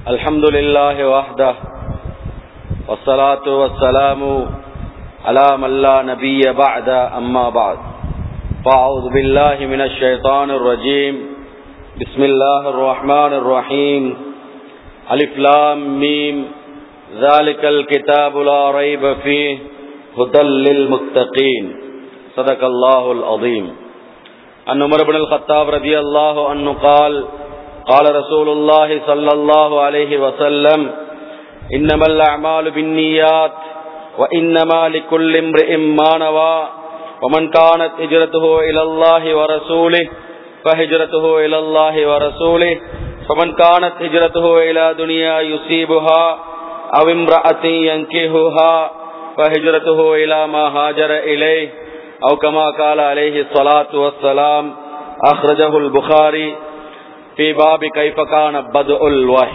الحمد لله وحده والصلاة والسلام على من لا نبي بعد أما بعد فأعوذ بالله من الشيطان الرجيم بسم الله الرحمن الرحيم ألف لام ميم ذلك الكتاب لا ريب فيه هدى للمتقين صدق الله العظيم. عن عمر بن الخطاب رضي الله عنه قال قال رسول الله صلى الله عليه وسلم إنما الأعمال بالنيات وإنما لكل امرئ ما نوى ومن كانت هجرته إلى الله ورسوله فهجرته إلى الله ورسوله فمن كانت هجرته إلى دنيا يصيبها أو امرأة ينكحها فهجرته إلى ما هاجر إليه أو كما قال عليه الصلاة والسلام. أخرجه البخاري في باب كيف كان بدء الوحي.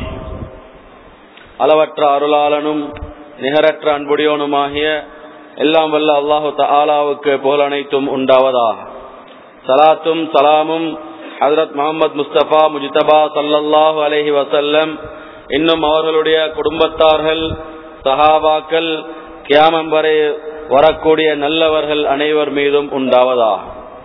அளவற்ற அருளாளனும் நிகரற்ற அன்புடையோனுமாகிய எல்லாம் வல்ல அல்லாஹு தஆலாவுக்கு புகழ் அனைத்தும் உண்டாவதாக. சலாத்தும் சலாமும் ஹஜ்ரத் முஹம்மது முஸ்தபா முஜ்தபா ஸல்லல்லாஹு அலைஹி வஸல்லம் இன்னும் அவர்களுடைய குடும்பத்தார்கள், சஹாபாக்கள், கியாமம் வரை வரக்கூடிய நல்லவர்கள் அனைவர் மீதும் உண்டாவதாக.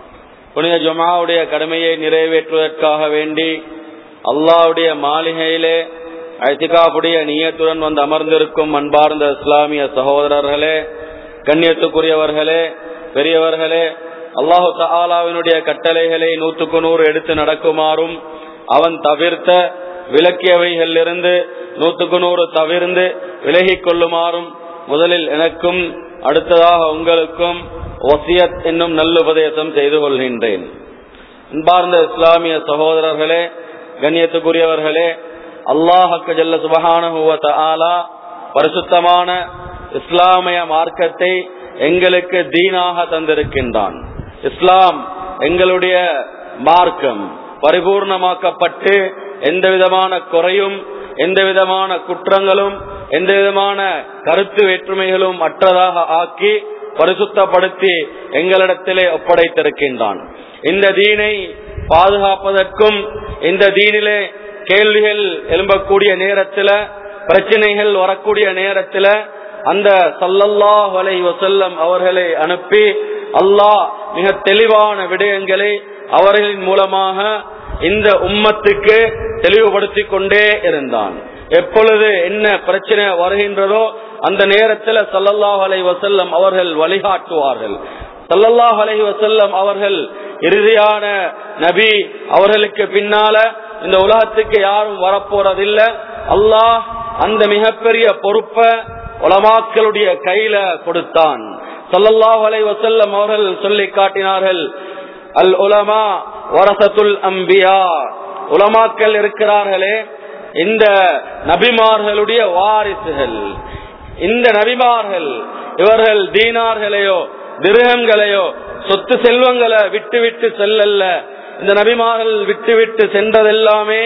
புனித ஜும்ஆவுடைய கடமையை நிறைவேற்றுவதற்காக வேண்டி அல்லாஹ்வுடைய மாளிகையிலே இத்திகாஃபுடைய நியத்துடன் வந்து அமர்ந்திருக்கும் அன்பார்ந்த இஸ்லாமிய சகோதரர்களே, கண்ணியத்துக்குரியவர்களே, பெரியவர்களே, அல்லாஹு தஆலாவினுடைய கட்டளைகளை 100% எடுத்து நடக்குமாறும் அவன் தவிர்த்த விலக்கியவைகளிலிருந்து 100% தவிர்ந்து விலகிக் கொள்ளுமாறும் முதலில் எனக்கும் அடுத்ததாக உங்களுக்கும் வசியத் என்னும் நல்லுபதேசம் செய்து கொள்கின்றேன். அன்பார்ந்த இஸ்லாமிய சகோதரர்களே, கண்ணியத்துக்குரியவர்களே, அல்லாஹ் ஜல்ல சுப்ஹானஹு வ தஆலா பரிசுத்தமான இஸ்லாமிய மார்க்கத்தை எங்களுக்கு தீனாக தந்திருக்கின்றான். இஸ்லாம் எங்களுடைய மார்க்கம் பரிபூர்ணமாக்கப்பட்டு எந்த விதமான குறையும், எந்த விதமான குற்றங்களும், எந்த விதமான கருத்து வேற்றுமைகளும் அற்றதாக ஆக்கி பரிசுத்தப்படுத்தி எங்களிடத்திலே ஒப்படைத்திருக்கின்றான். இந்த தீனை பாதுகாப்பதற்கும், இந்த தீனிலே கேள்விகள் எழும்பக்கூடிய நேரத்தில், பிரச்சனைகள் வரக்கூடிய நேரத்தில் அந்த ஸல்லல்லாஹு அலைஹி வஸல்லம் அவர்களை அனுப்பி அல்லாஹ் மிக தெளிவான விடயங்களை அவர்களின் மூலமாக இந்த உம்மத்துக்கு தெளிவுபடுத்தி கொண்டே இருந்தான். எப்பொழுது என்ன பிரச்சனை வருகின்றதோ அந்த நேரத்தில் ஸல்லல்லாஹு அலைஹி வஸல்லம் அவர்கள் வழிகாட்டுவார்கள். ஸல்லல்லாஹு அலைஹி வஸல்லம் அவர்கள் இறுதியான நபி. அவர்களுக்கு பின்னால இந்த உலகத்துக்கு யாரும் வரப்போறதில்லை. அல்லாஹ் அந்த மிகப்பெரிய பொறுப்பை உலமாக்களுடைய கையில கொடுத்தான். ஸல்லல்லாஹு அலைஹி வஸல்லம் அவர்கள் சொல்லி காட்டினார்கள், அல் உலமா வரசத்துல் அம்பியா. உலமாக்கள் இருக்கிறார்களே, இந்த நபிமார்களுடைய வாரிசுகள். இந்த நபிமார்கள் இவர்கள் தீனார்களையோ திர்ஹம்களையோ சொத்து செல்வங்களை விட்டு செல்லல்ல. இந்த நபிமார்கள் விட்டு சென்றதெல்லாமே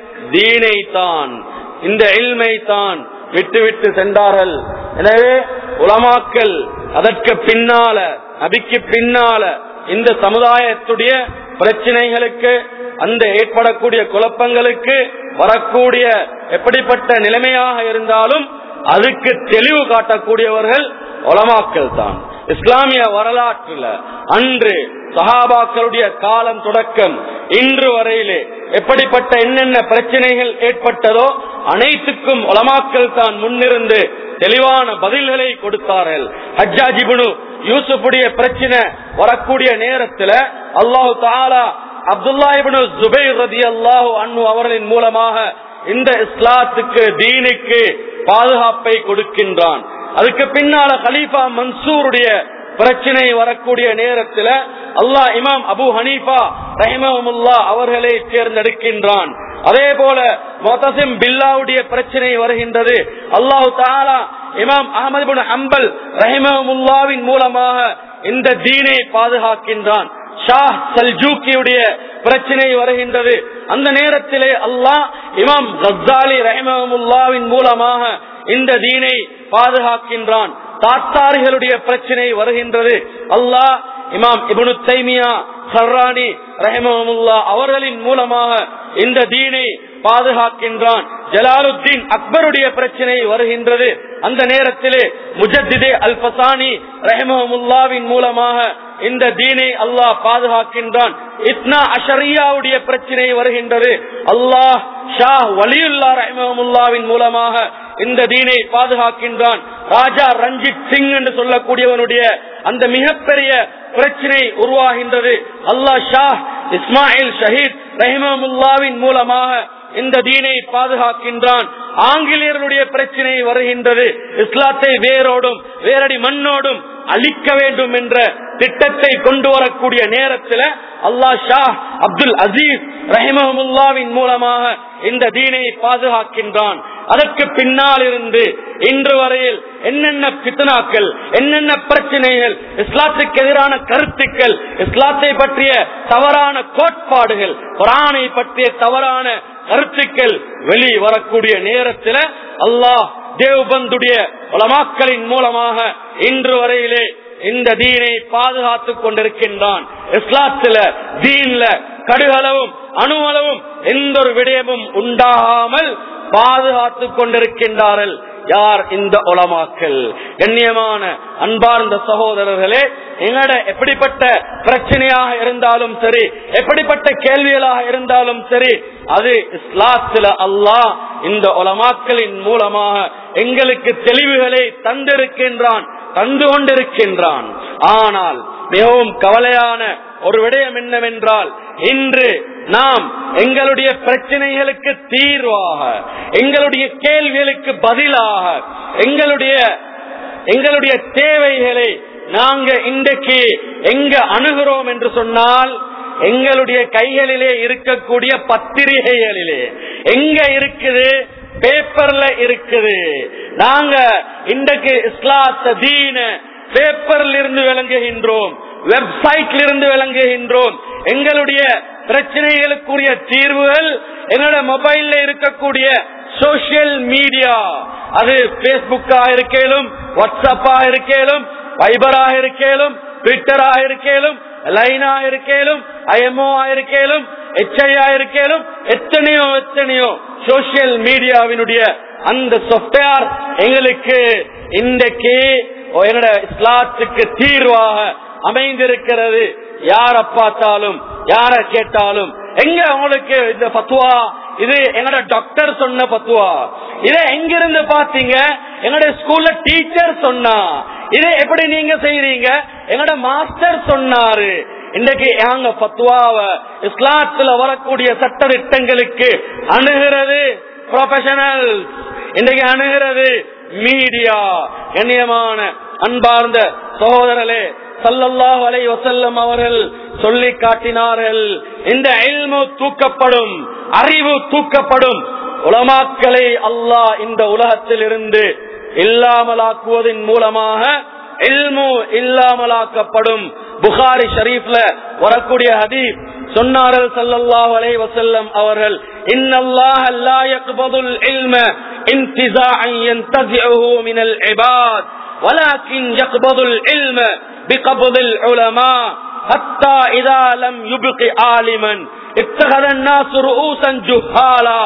தீனை தான், இந்த இல்மை தான் விட்டு சென்றார்கள். எனவே உலமாக்கள் அதற்கு பின்னால, நபிக்கு பின்னால இந்த சமுதாயத்துடைய பிரச்சனைகளுக்கு, அந்த ஏற்படக்கூடிய குழப்பங்களுக்கு, வரக்கூடிய எப்படிப்பட்ட நிலைமையாக இருந்தாலும் அதுக்கு தெளிவு காட்டக்கூடியவர்கள் உலமாக்கள் தான். இஸ்லாமிய வரலாற்றில் அன்று சஹாபாக்களுடைய காலம் தொடக்கம் இன்று வரையிலே எப்படிப்பட்ட என்னென்ன பிரச்சனைகள் ஏற்பட்டதோ அனைத்துக்கும் உலமாக்கள் தான் முன்னிருந்து தெளிவான பதில்களை கொடுத்தார்கள். ஹஜ்ஜாஜ் இப்னு யூசுஃபுடைய பிரச்சனை வரக்கூடிய நேரத்தில் அல்லாஹ் தஆலா அப்துல்லா இப்னு ஜுபைர் ரலியல்லாஹு அன்ஹு அவர்களின் மூலமாக இந்த இஸ்லாத்துக்கு, தீனுக்கு பாதுகாப்பை கொடுக்கின்றான். அதுக்கு பின்னால கலீஃபா மன்சூருடைய பிரச்சனை வரக்கூடிய நேரத்தில் அல்லாஹ் இமாம் அபு ஹனீஃபா ரஹிமஹுல்லாஹ் அவர்களை தேர்ந்தெடுக்கின்றான். அதே போல முஅத்தஸிம் பில்லாவுடைய பிரச்சனை வருகின்றது. அல்லாஹ் தஆலா இமாம் அஹ்மத் இப்னு ஹம்பல் ரஹிமஹுல்லாஹ்வின் மூலமாக இந்த தீனை பாதுகாக்கின்றான். ஷாஹ் சல்ஜூக்கியுடைய பிரச்சனை வருகின்றது. அந்த நேரத்திலே அல்லாஹ் இமாம் கஸ்ஸாலி ரஹிமஹுல்லாஹ்வின் மூலமாக இந்த தீனை பாதுகாக்கின்றான். தாத்தாரிகளுடைய பிரச்சனை வருகின்றது. அல்லாஹ் இமாம் இப்னு தைமியா ஹர்ரானி ரஹிமஹுல்லாஹ் அவர்களின் மூலமாக இந்த தீனை பாதுகாக்கின்றான். ஜலாலுத்தீன் அக்பருடைய பிரச்சனை வருகின்றது. அந்த நேரத்திலே முஜத்திதே அல் ஃபசானி ரஹ்மஹுல்லாவின் மூலமாக இந்த தீனை அல்லாஹ் பாதுகாக்கின்றான். இத்னா அஷரியாவுடைய பிரச்சனை வருகின்றது. அல்லாஹ் ஷாஹ் வலியுல்லா ரஹ்மஹுல்லாவின் மூலமாக இந்த தீனை பாதுகாக்கின்றான். ராஜா ரஞ்சித் சிங் என்று சொல்லக்கூடியவனுடைய அந்த மிகப்பெரிய பிரச்சனை உருவாகின்றது. அல்லாஹ் ஷாஹ் இஸ்மாயில் ஷஹீத் ரஹ்மஹுல்லாவின் மூலமாக இந்த தீனை பாதுகாக்கின்றான். ஆங்கிலேயர்களுடைய பிரச்சனை வருகின்றது. இஸ்லாத்தை வேரோடும் வேரடி மண்ணோடும் அழிக்க வேண்டும் என்ற திட்டத்தை கொண்டு வரக்கூடிய நேரத்தில் அல்லாஹ் ஷாஹ் அப்துல் அசீஸ் ரஹிமஹுல்லாவின் மூலமாக இந்த தீனை பாதுகாக்கின்றான். அதற்கு பின்னால் இருந்து இன்று வரையில் என்னென்ன பித்னாக்கள், என்னென்ன பிரச்சனைகள், இஸ்லாத்துக்கு எதிரான கருத்துக்கள், இஸ்லாத்தை பற்றிய தவறான கோட்பாடுகள், குர்ஆனை பற்றிய தவறான கருத்துக்கள் வெளி வரக்கூடிய நேரத்தில் அல்லாஹ் தேவ்பந்துடைய உலமாக்களின் மூலமாக இன்று வரையிலே இந்த தீனை பாதுகாத்துக் கொண்டிருக்கின்றான். இஸ்லாத்துல தீன்ல கடுகளவும் அணுவளவும் எந்த ஒரு விடயமும் உண்டாகாமல் பாதுகாத்துக் கொண்டிருக்கின்றார்கள். யார்? இந்த உலமாக்கள். கண்ணியமான அன்பார்ந்த சகோதரர்களே, எங்கட எப்படிப்பட்ட பிரச்சனையாக இருந்தாலும் சரி, எப்படிப்பட்ட கேள்விகளாக இருந்தாலும் சரி, அது இஸ்லாத்துல அல்லாஹ் இந்த உலமாக்களின் மூலமாக எங்களுக்கு தெளிவுகளை தந்திருக்கின்றான், தந்து கொண்டிருக்கின்றான். ஆனால் மிகவும் கவலையான ஒரு விடயம் என்னவென்றால், இன்று நாம் எங்களுடைய பிரச்சனைகளுக்கு தீர்வாக, எங்களுடைய கேள்விகளுக்கு பதிலாக, எங்களுடைய தேவைகளை நாங்க இன்றைக்கு எங்க அணுகிறோம் என்று சொன்னால், எங்களுடைய கைகளிலே இருக்கக்கூடிய பத்திரிகைகளிலே எங்க இருக்குது, பேப்பர்ல இருக்குது. நாங்க இன்றைக்கு இஸ்லாத்த தீன பேப்பர்ல இருந்து விளங்குகின்றோம், வெப்சைட்ல இருந்து விளங்குகின்றோம். எங்களுடைய பிரச்சனைகளுக்குரிய தீர்வுகள் என்னோட மொபைல்ல இருக்கக்கூடிய சோசியல் மீடியா, அது பேஸ்புக்கா இருக்கேலும், வாட்ஸ்அப்பா இருக்கேலும், வைபரா இருக்கேலும், ட்விட்டரா இருக்கேலும், லைனா இருக்கேலும், ஐஎம்ஓ இருக்கேலும், HI இருக்கேலும், எத்தனையோ சோசியல் மீடியாவினுடைய அந்த சாஃப்ட்வேர் எங்களுக்கு இன்றைக்கு என்னோட இஸ்லாத்துக்கு தீர்வாக அமைந்திருக்கிறது. யார பார்த்தாலும், யார கேட்டாலும், எங்க உங்களுக்கு இந்த பத்துவா, இது எங்கட டாக்டர் சொன்ன பத்துவா, இதை எங்கிருந்து பாத்தீங்க, எங்கட ஸ்கூல்ல டீச்சர் சொன்னா, இதை எப்படி நீங்க செய்றீங்க, எங்கட மாஸ்டர் சொன்னாரு. இன்றைக்கு நாங்க பத்துவாவ இஸ்லாத்துல வரக்கூடிய சட்ட திட்டங்களுக்கு அணுகிறது ப்ரொஃபஷனல், இன்றைக்கு அணுகிறது மீடியா. கண்ணியமான அன்பார்ந்த சகோதரர்களே, ஸல்லல்லாஹு அலைஹி வஸல்லம் அவர்கள் சொல்லி காட்டினார்கள், இந்த இல்மு தூக்கப்படும், அறிவு தூக்கப்படும். உலமாக்களை அல்லாஹ் இந்த உலகத்தில் இருந்து இல்லாமலாக்குவதன் மூலமாக இல்மு இல்லாமலாக்கப்படும். புகாரி ஷரீஃப்ல வரக்கூடிய ஹதீஸ் சொன்னார்கள் ஸல்லல்லாஹு அலைஹி வஸல்லம் அவர்கள், இன்னல்லாஹ லா யக்பதுல் இல்ம இன்திஸாஅன் யன்தஸிஉஹு மினல் இபாத் வலக்கின் யக்பதுல் இல்ம பிகப்தில் உலமா ஹத்தா இதா லம் யுப்கி ஆலிமன் இத்தகத الناس رؤوسا جهالا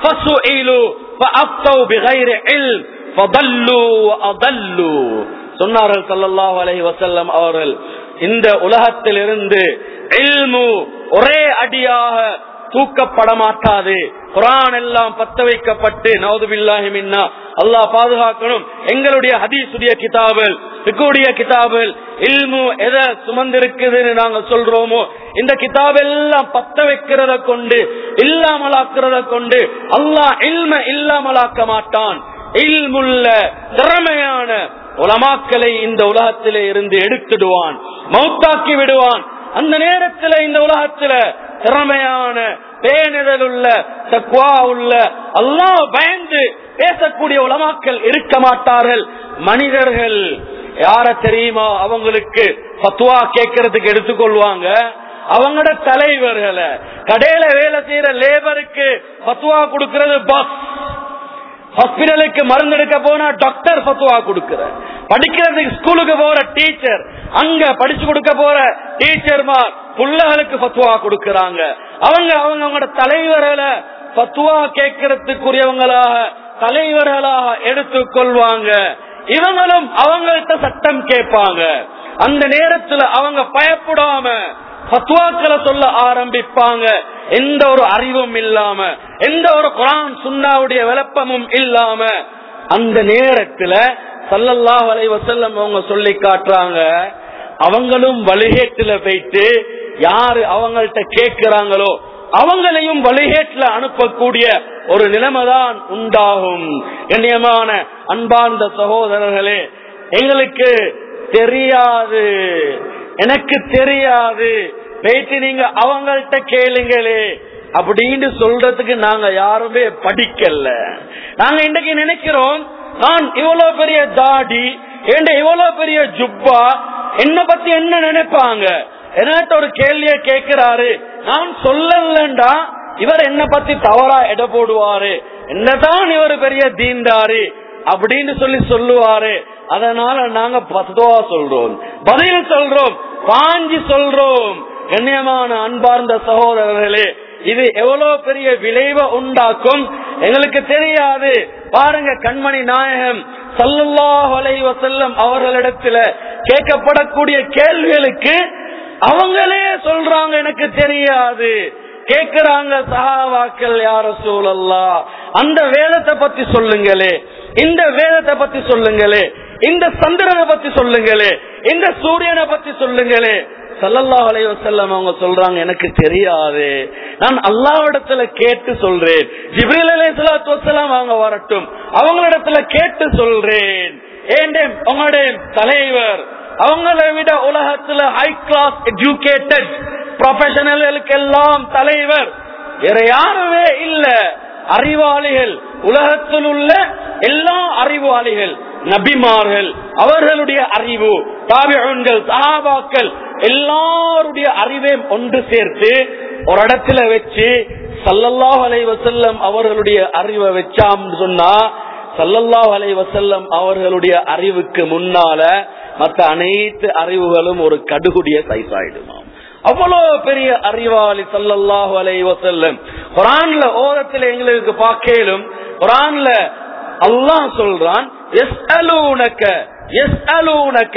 فسئلوا فافتوا بغير علم فضلوا واضلوا. சொன்னார்கள் ஸல்லல்லாஹு அலைஹி வஸல்லம் அவர்கள், இந்த உலகத்தில் இருந்து இல்மு ஒரே அடியாக தூக்கப்பட மாட்டாது. குர்ஆன் எல்லாம் பத்த வைக்கப்பட்டு, நவுதுபில்லாஹி மின்னா, அல்லாஹ் பாதுகாக்கணும். எங்களுடைய ஹதீஸுடைய கிதாபுகள், ஃபிக்ஹுடைய கிதாபுகள், இல்மு எதை சுமந்திருக்குதுன்னு நாங்க சொல்றோமோ, இந்த கிதாப் எல்லாம் பத்த வைக்கிறத கொண்டு, இல்லாமலாக்குறத கொண்டு அல்லாஹ் இல்ம இல்லாமலாக்க மாட்டான். இல்முள்ள திறமையான உலமாக்களை இந்த உலகத்திலே இருந்து எடுத்துடுவான், மௌத்தாக்கி விடுவான். அந்த நேரத்தில் இந்த உலகத்துல திறமையான, பேணுதல் உள்ள, தக்வா உள்ள, அல்லாஹ் பயந்து பேசக்கூடிய உலமாக்கள் இருக்க மாட்டார்கள். மனிதர்கள் யார தெரியுமா அவங்களுக்கு ஃபத்வா கேட்கறதுக்கு எடுத்துக்கொள்வாங்க? அவங்களோட தலைவர்களை. கடையில வேலை செய்யற லேபருக்கு ஃபத்வா கொடுக்கிறது பாஸ், ஹாஸ்பிடலுக்கு மருந்து எடுக்க போனா டாக்டர் ஃபத்வா கொடுக்கிற, படிக்கிறதுக்கு ஸ்கூலுக்கு போற டீச்சர், அங்க படிச்சு கொடுக்க போற டீச்சர்மார் புள்ளகளுக்கு ஃபத்வா கொடுக்கறாங்க. அவங்களோட தலைவர்களை பத்துவா கேட்கறதுக்குரியவங்களாக தலைவர்களாக எடுத்துக்கொள்வாங்க. இவங்களும் அவங்கள்ட்ட சட்டம் கேட்பாங்க. அந்த நேரத்துல அவங்க பயப்படாம பத்வாக்களை சொல்ல ஆரம்பிப்பாங்க. எந்த ஒரு அறிவும் இல்லாம, எந்த ஒரு குர்ஆன் சுன்னாவுடைய விளப்பமும் இல்லாம. அந்த நேரத்துல ஸல்லல்லாஹு அலைஹி வஸல்லம் அவங்க சொல்லி காட்டுறாங்க, அவங்களும் வழிகேட்டுல போயிட்டு யாரு அவங்கள்ட்ட கேட்கிறாங்களோ அவங்களையும் வழிகேட்டுல அனுப்பக்கூடிய ஒரு நிலைமைதான் உண்டாகும். கண்ணியமான அன்பார்ந்த சகோதரர்களே, எங்களுக்கு தெரியாது, எனக்கு தெரியாது, போயிட்டு நீங்க அவங்கள்ட்ட கேளுங்களே அப்படின்னு சொல்றதுக்கு நாங்க யாருமே படிக்கல. நாங்க இன்றைக்கு நினைக்கிறோம், நான் இவ்வளவு பெரிய தாடி, இவ்வளவு பெரிய ஜுப்பா, என்ன பத்தி என்ன நினைப்பாங்க, என்கிட்ட ஒரு கேள்விய கேட்கிறாரு, நான் சொல்லலண்டா இவர் என்ன பத்தி தவறா எடை போடுவாரு, என்னதான் இவர் பெரிய தீண்டாரு அப்படின்னு சொல்லுவாரு. அதனால நாங்க பத்துவா சொல்றோம், பதில் சொல்றோம், பாஞ்சி சொல்றோம். கண்ணியமான அன்பார்ந்த சகோதரர்களே, இது எவ்வளவு பெரிய விளைவை உண்டாக்கும் எங்களுக்கு தெரியாது. பாருங்க, கண்மணி நாயகம் ஸல்லல்லாஹு அலைஹி வஸல்லம் அவர்களிடத்துல கேட்கப்படக்கூடிய கேள்விகளுக்கு அவங்களே சொல்றாங்க எனக்கு தெரியாது. கேக்குறாங்க சஹாபாக்கள், யா ரசூலல்லாஹ் அந்த வேதத்தை பத்தி சொல்லுங்களே, இந்த வேதத்தை பத்தி சொல்லுங்களே, இந்த சந்திரனை பத்தி சொல்லுங்களே, இந்த சூரியனை பத்தி சொல்லுங்களே. ஸல்லல்லாஹு அலைஹி வஸல்லம் அவங்க சொல்றாங்க எனக்கு தெரியாது, நான் அல்லாஹ்விடத்துல கேட்டு சொல்றேன். ஜிப்ரீல் அலைஹிஸ்ஸலாத்து வஸ்ஸலாம் அவங்க வரட்டும், அவங்களிடத்துல கேட்டு சொல்றேன். உங்களுடைய தலைவர், அவங்களை விட உலகத்துல ஹை கிளாஸ் எஜுகேட்டட் ப்ரொஃபஷனல்களுக்கு எல்லாம் தலைவர் வேற யாருமே இல்ல. அறிவாளிகள், உலகத்தில் உள்ள எல்லா அறிவாளிகள், நபிமார்கள், அவர்களுடைய அறிவு, தாபிஊன்கள், சஹாபாக்கள் எல்லாருடைய அறிவையும் ஒன்று சேர்த்து ஒரு இடத்துல வச்சு ஸல்லல்லாஹு அலைஹி வஸல்லம் அவர்களுடைய அறிவை வச்சாம்னு சொன்னா, ஸல்லல்லாஹு அலைஹி வஸல்லம் அவர்களுடைய அறிவுக்கு முன்னால மற்ற அனைத்து அறிவுகளும் ஒரு கடுகுடைய சைஸ் ஆயிடுமாம். அவ்வளவு பெரிய அறிவாளி ஸல்லல்லாஹு அலைஹி வஸல்லம். குர்ஆன்ல ஓரத்துல எங்களுக்கு பார்க்கலும், குர்ஆன்ல அல்லாஹ் சொல்றான், யஸ்அலூனக யஸ்அலூனக,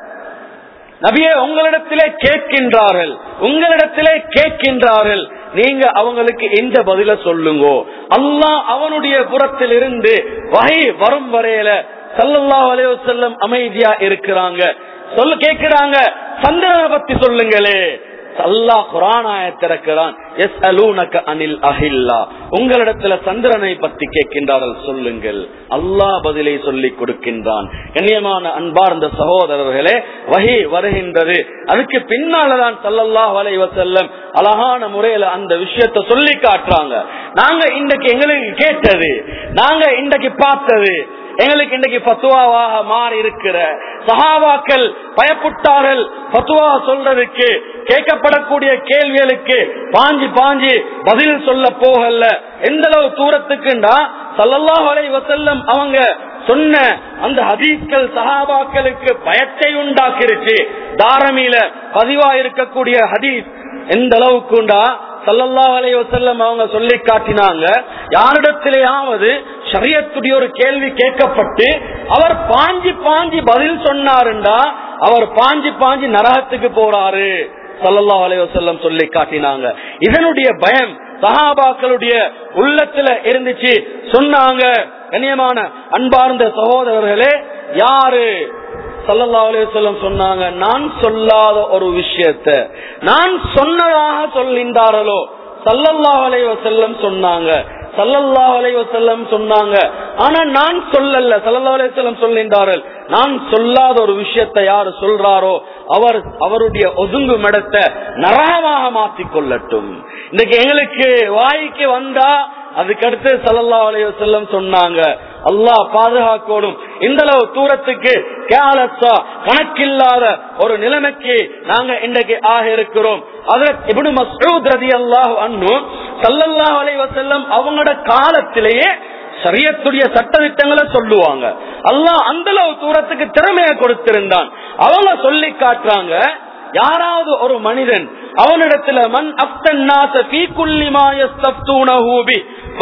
நபியே உங்களிடத்திலே கேட்கின்றார்கள், உங்களிடத்திலே கேட்கின்றார்கள், நீங்க அவங்களுக்கு எந்த பதில சொல்லுங்க. அல்லாஹ் அவனுடைய புறத்தில் இருந்து வஹி வரும் வரையில ஸல்லல்லாஹு அலைஹி வஸல்லம் அமைதியா இருக்கிறாங்க. கேட்கிறாங்க, சந்திரனை பத்தி சொல்லுங்களே. அல்லாஹ் குர்ஆன் ஆயத்திறக்கிறான், யஸ்அலூனக அனில் அஹில்லா, உங்களிடத்துல சந்திரனை பத்தி கேட்கின்றார்கள், சொல்லுங்கள். அல்லாஹ் பதிலை சொல்லி கொடுக்கின்றான். கண்ணியமான அன்பார்ந்த சகோதரர்களே, வஹி வருகின்றது, அதுக்கு பின்னால்தான் ஸல்லல்லாஹு அலைஹி வஸல்லம் அழகான முறையில அந்த விஷயத்தை சொல்லி காட்டுறாங்க. நாங்க இன்றைக்கு எங்களுக்கு கேட்டது, நாங்க இன்றைக்கு பார்த்தது எங்களுக்கு இன்றைக்கு ஃபத்வாவாக மாறி இருக்கிற, சஹாபாக்கள் பயப்பட்டார்கள் ஃபத்வா சொல்றதுக்கு, கேட்கப்படக்கூடிய கேள்விகளுக்கு பாஞ்சி பாஞ்சி பதில் சொல்ல போகல. எந்த அளவு தூரத்துக்குண்டா ஸல்லல்லாஹு அலைஹி வஸல்லம் அவங்க சொன்ன அந்த ஹதீஸ்கள் சஹாபாக்களுக்கு பயத்தை உண்டாக்கிருச்சு. தாரமியில பதிவா இருக்கக்கூடிய ஹதீஸ் எந்த அளவுக்குண்டா ஸல்லல்லாஹு அலைஹி வஸல்லம் அவங்க சொல்லி காட்டினாங்க, யாரிடத்திலேயாவது ஷரியத்துடைய ஒரு கேள்வி கேட்கப்பட்டு அவர் பாஞ்சி பாஞ்சி பதில் சொன்னாருண்டா அவர் பாஞ்சி பாஞ்சி நரகத்துக்கு போறாரு ஸல்லல்லாஹு அலைஹி வஸல்லம் சொல்லி காட்டினாங்க. இதனுடைய பயம் சஹாபாக்களுடைய உள்ளத்துல இருந்துச்சு. சொன்னாங்க, கண்ணியமான அன்பார்ந்த சகோதரர்களே, யாரு ஸல்லல்லாஹு அலைஹி வஸல்லம் சொன்னாங்க, நான் சொல்லாத ஒரு விஷயத்தை நான் சொன்னதாக சொல்கின்றார்களோ, ஸல்லல்லாஹு அலைஹி வஸல்லம் சொன்னாங்க, ஸல்லல்லாஹு அலைஹி வஸல்லம் சொன்னாங்க, ஆனா நான் சொல்லல. ஸல்லல்லாஹு அலைஹி வஸல்லம் சொல்கின்றார்கள், நான் சொல்லாத ஒரு விஷயத்தை யாரு சொல்றாரோ அவர் அவருடைய ஒதுங்கு மடத்தை நரகமாக மாற்றிக் கொள்ளட்டும். இன்னைக்கு எங்களுக்கு வாய்க்கு வந்தா அதுக்கடுத்து ஸல்லல்லாஹு அலைஹி வஸல்லம் சொன்னாங்க, அல்லாஹ் பாதுகாக்கணும். இந்த அளவு தூரத்துக்கு கேலஸா கணக்கில்லாத ஒரு நிலைமைக்கு நாங்க இன்றைக்கு ஆக இருக்கிறோம். ஹஜ்ரத் இப்னு மஸ்ஊத் ரலியல்லாஹு அன்ஹு ஸல்லல்லாஹு அலைஹி வஸல்லம் அவங்களோட காலத்திலேயே ஷரியத்துடைய சட்டதிட்டங்களை சொல்லுவாங்க. அல்லாஹ் அந்த அளவு தூரத்துக்கு திறமையை கொடுத்திருந்தான். அவங்க சொல்லி காட்டுறாங்க, யாராவது ஒரு மனிதன் அவனிடத்துல மன் அஃப்தன் நாஸ ஃபீ குல்லி மா யஸ்தஃப்தூனஹு பி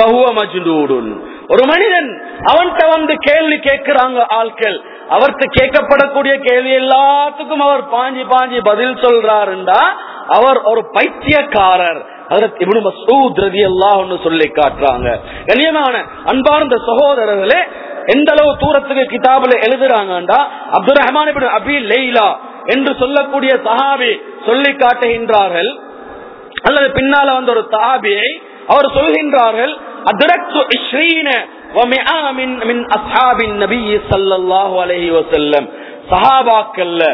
ஃபஹுவ மஜ்னூன். ஒரு மனிதன் அவன்கிட்ட வந்து கேள்வி கேட்கிறாங்க ஆட்கள், அவர்கிட்ட கேட்கப்படக்கூடிய கேள்வி எல்லாத்துக்கும் அவர் பாஞ்சி பாஞ்சி பதில் சொல்றாருண்டா அவர் ஒரு பைத்தியக்காரர். ஹஜ்ரத் இப்னு மஸ்ஊத் ரலியல்லாஹு அன்ஹு சொல்லி காட்டுறாங்க. கண்ணியமான அன்பார்ந்த சகோதரர்களே, எந்த அளவு தூரத்துக்கு கிதாபுல எழுதுறாங்கடா, அப்துல் ரஹ்மான் இப்னு அபி லைலா என்று சொல்லக்கூடிய சஹாபி சொல்லி காட்டுகின்றார்கள், அல்லது பின்னால வந்த ஒரு சஹாபியை அவர் சொல்கின்றார்கள், அத்ரக்து 20 வமிஆ மின் அஸ்ஹாபின் நபி ஸல்லல்லாஹு அலைஹி வஸல்லம், சஹாபாக்கள்ல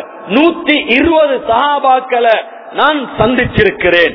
120 சஹாபாக்களை நான் சந்திச்சிருக்கிறேன்,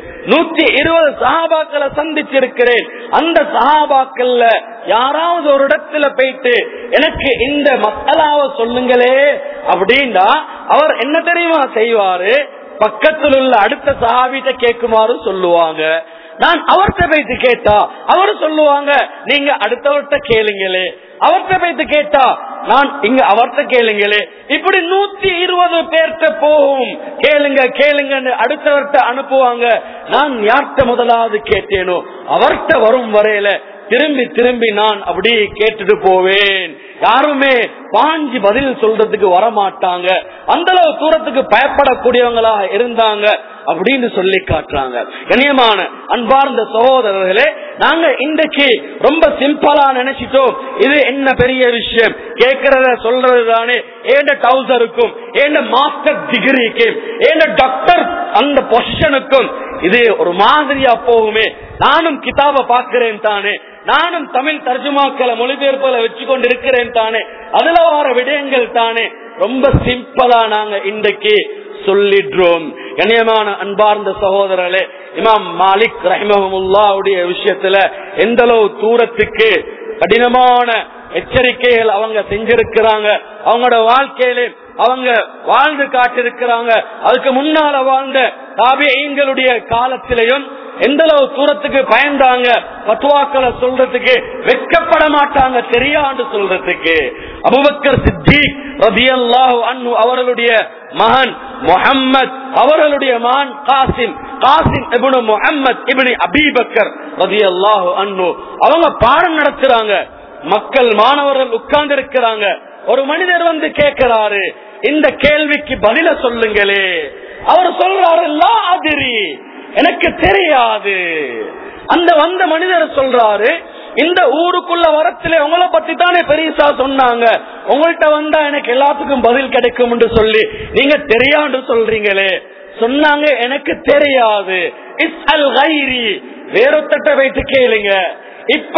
120 சஹாபாக்களை சந்திச்சிருக்கிறேன். அந்த சஹாபாக்கள்ல யாராவது ஒரு இடத்துல போயிட்டு எனக்கு இந்த மசாலாவை சொல்லுங்களே அப்படின்னா அவர் என்ன தெரியுமா செய்வாரு, பக்கத்தில் உள்ள அடுத்த சஹாபிட்ட கேட்குமாறு சொல்லுவாங்க. நான் அவர்கிட்ட போயிட்டு கேட்டா அவரு சொல்லுவாங்க நீங்க அடுத்தவர்கிட்ட கேளுங்களே, அவர்கிட்ட போயிட்டு கேட்டா நான் இங்க அவர்கிட்ட கேளுங்களே. இப்படி 120 பேர்கிட்ட போகும், கேளுங்க கேளுங்கன்னு அடுத்தவர்கிட்ட அனுப்புவாங்க. நான் யார்கிட்ட முதலாவது கேட்டேனோ அவர்கிட்ட வரும் வரையில திரும்பி திரும்பி நான் அப்படி கேட்டுட்டு போவேன். யாருமே பாஞ்சி பதில் சொல்றதுக்கு வரமாட்டாங்க. அந்த அளவு தூரத்துக்கு பயப்படக்கூடியவங்களா இருந்தாங்க அப்படின்னு சொல்லி காட்டுறாங்க. கண்ணியமான அன்பார்ந்த சகோதரர்களே, நாங்க இன்றைக்கு ரொம்ப சிம்பிளா நினைச்சிட்டோம், இது என்ன பெரிய விஷயம், கேட்கறத சொல்றது தானே, ஏண்ட டவுசருக்கும் ஏண்ட மாஸ்டர் டிகிரிக்கும் ஏண்ட டாக்டர் அந்த பொசிஷனுக்கும் இது ஒரு மாதிரியா போகுமே, நானும் கிதாப பாக்கிறேன் தானே, நானும் தமிழ் தர்ஜுமாக்களை மொழிபெயர்ப்புகளை வச்சு கொண்டு இருக்கிறேன் தானே, அதுல வர விடயங்கள் தானே, ரொம்ப சிம்பிளா நாங்க இன்றைக்கு சொல்லிடுறோம். கண்ணியமான அன்பார்ந்த சகோதரர்களே, இமாம் மாலிக் ரஹிமஹுல்லாஹுடைய விஷயத்துல எந்த அளவு தூரத்துக்கு கடினமான எச்சரிக்கைகள் அவங்க செஞ்சிருக்கிறாங்க, அவங்களோட வாழ்க்கையில அவங்க வாழ்ந்து காட்டிருக்கிறாங்க. அதுக்கு முன்னால வாழ்ந்த தாபிஈன்களுடைய காலத்திலையும் எந்த அளவு தூரத்துக்கு பயந்தாங்க, பத்வாக்களை சொல்றதுக்கு வெட்கப்பட மாட்டாங்க, தெரியாண்டு சொல்றதுக்கு. அபூபக்கர் சித்திக் ரலியல்லாஹு அன்ஹு அவர்களுடைய மகன் முஹம்மத், அவர்களுடைய மகன் காசிம், காசிம் இப்னு முஹம்மத் இப்னு அபீபக்கர் ரலியல்லாஹு அன்ஹு அவங்க பாடம் நடத்துறாங்க. மக்கள் மாணவர்கள் உட்கார்ந்து இருக்கிறாங்க. ஒரு மனிதர் வந்து கேட்கிறாரு, இந்த கேள்விக்கு பதில சொல்லுங்களே. அவர் சொல்றாரு, லா அதிரி, எனக்கு தெரியாது. அந்த வந்த மனிதர் சொல்றாரு, இந்த ஊருக்குள்ள வரத்திலே உங்களை பத்தி தானே பெரியசா சொன்னாங்க, உங்கள்கிட்ட வந்தா எனக்கு எல்லாத்துக்கும் பதில் கிடைக்கும் என்று சொல்லி நீங்க தெரியாண்டு சொல்றீங்களே. சொன்னாங்க, எனக்கு தெரியாது, இஸ்அல் கைரி, வேறொத்தட்ட வைத்து கேளுங்க. இப்ப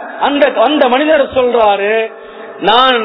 அந்த மனிதர் சொல்றாரு, நான்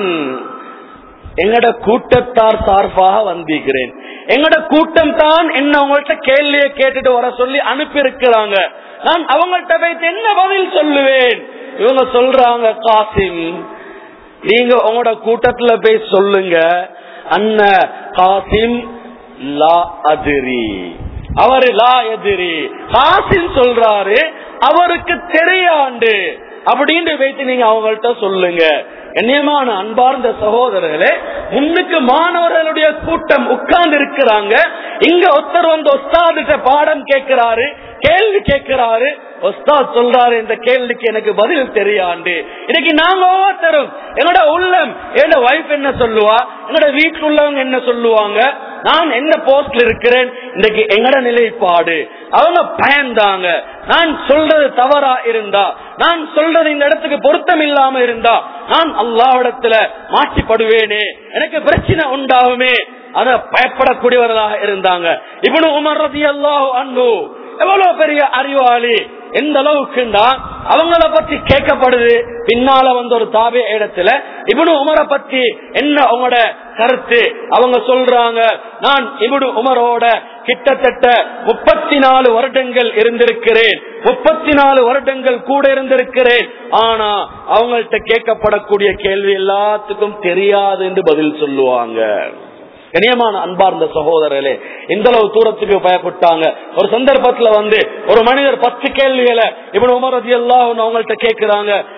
எங்கட கூட்டத்தார் சார்பாக வந்திருக்கிறேன், எங்கட கூட்டம் தான் என்ன உங்கள்கிட்ட கேள்வியை கேட்டுட்டு வர சொல்லி அனுப்பி இருக்கிறாங்க, நான் அவங்கள்ட்ட போயிட்டு என்ன பதில் சொல்லுவேன். இவங்க சொல்றாங்க, காசிம் நீங்க உங்களோட கூட்டத்துல போய் சொல்லுங்க, அண்ண காசிம் லா அதிரி, அவரு லா எதிரி. காசிம் சொல்றாரு அவருக்கு தெரியாண்டு அப்படின்னு வைத்து நீங்க அவங்கள்ட்ட சொல்லுங்க. கண்ணியமான அன்பார்ந்த சகோதரர்களே, முன்னுக்கு மாணவர்களுடைய கூட்டம் உட்கார்ந்து இருக்கிறாங்க. இங்க ஒருத்தர் வந்து உஸ்தாதிட்ட பாடம் கேட்கிறாரு, கேள்வி கேட்கிறாரு. உஸ்தாத் சொல்றாரு, இந்த கேள்விக்கு எனக்கு பதில் தெரியாண்டு. இன்னைக்கு நாங்க ஒவ்வொருத்தரும் என்னோட உள்ளம், என்னோட வைஃப் என்ன சொல்லுவா, என்னோட வீட்டுல உள்ளவங்க என்ன சொல்லுவாங்க, நான் என்ன போஸ்ட்ல இருக்கிறேன், இன்னைக்கு எங்கட நிலைப்பாடு. அவங்க பயந்தாங்க, நான் சொல்றது தவறா இருந்தா, நான் சொல்றது இந்த இடத்துக்கு பொருத்தம் இல்லாம இருந்தா நான் அல்லாஹ்விடத்துல மாற்றிப்படுவேனே, எனக்கு பிரச்சனை உண்டாகுமே, அத பயப்படக்கூடியவர்களாக இருந்தாங்க. இப்னு உமர் ரலியல்லாஹு அன்ஹு எவ்வளவு பெரிய அறிவாளி, எந்த அளவுக்குண்டா அவங்கள பத்தி கேட்கப்படுது. பின்னால வந்து ஒரு தாபி இடத்துல இப்னு உமரை பத்தி என்ன உங்களோட கருத்து, அவங்க சொல்றாங்க, நான் இப்னு உமரோட கிட்டத்தட்ட 34 வருடங்கள் இருந்திருக்கிறேன், 34 வருடங்கள் கூட இருந்திருக்கிறேன். ஆனா அவங்கள்ட்ட கேட்கப்படக்கூடிய கேள்வி எல்லாத்துக்கும் தெரியாது என்று பதில் சொல்லுவாங்க. கண்ணியமான அன்பார்ந்த சகோதரர்களே, இந்த அளவு தூரத்துக்கு பயப்பட்டாங்க. ஒரு சந்தர்ப்பத்துல வந்து ஒரு மனிதர் 10 கேள்விகளை இப்னு உமர் ரலியல்லாஹு அன்ஹு அவங்கள்ட்ட கேட்கிறாங்க.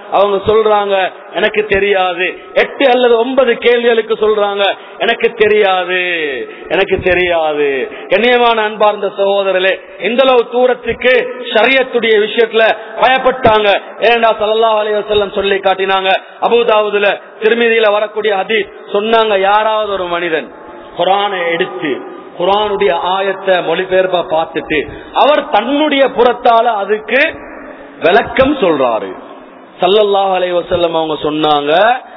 அவங்க சொல்றாங்க எனக்கு தெரியாது. 8 அல்லது 9 கேள்விகளுக்கு சொல்றாங்க எனக்கு தெரியாது, எனக்கு தெரியாது. கண்ணியமான அன்பார்ந்த சகோதரர்களே, இந்த அளவு தூரத்துக்கு ஷரியத்துடைய விஷயத்துல பயப்பட்டாங்க. ஏண்டா ஸல்லல்லாஹு அலைஹி வஸல்லம் சொல்லி காட்டினாங்க. அபூதாவுதுல திர்மிதியில வரக்கூடிய ஹதீஸ் சொன்னாங்க, யாராவது ஒரு மனிதன் குர்ஆனை எடுத்து குர்ஆனுடைய ஆயத்தை மொழிபெயர்ப்ப பார்த்துட்டு அவர் தன்னுடைய புறத்தால அதுக்கு விளக்கம் சொல்றாரு. ஸல்லல்லாஹு அலைஹி வஸல்லம் அவங்க சொன்னாங்க,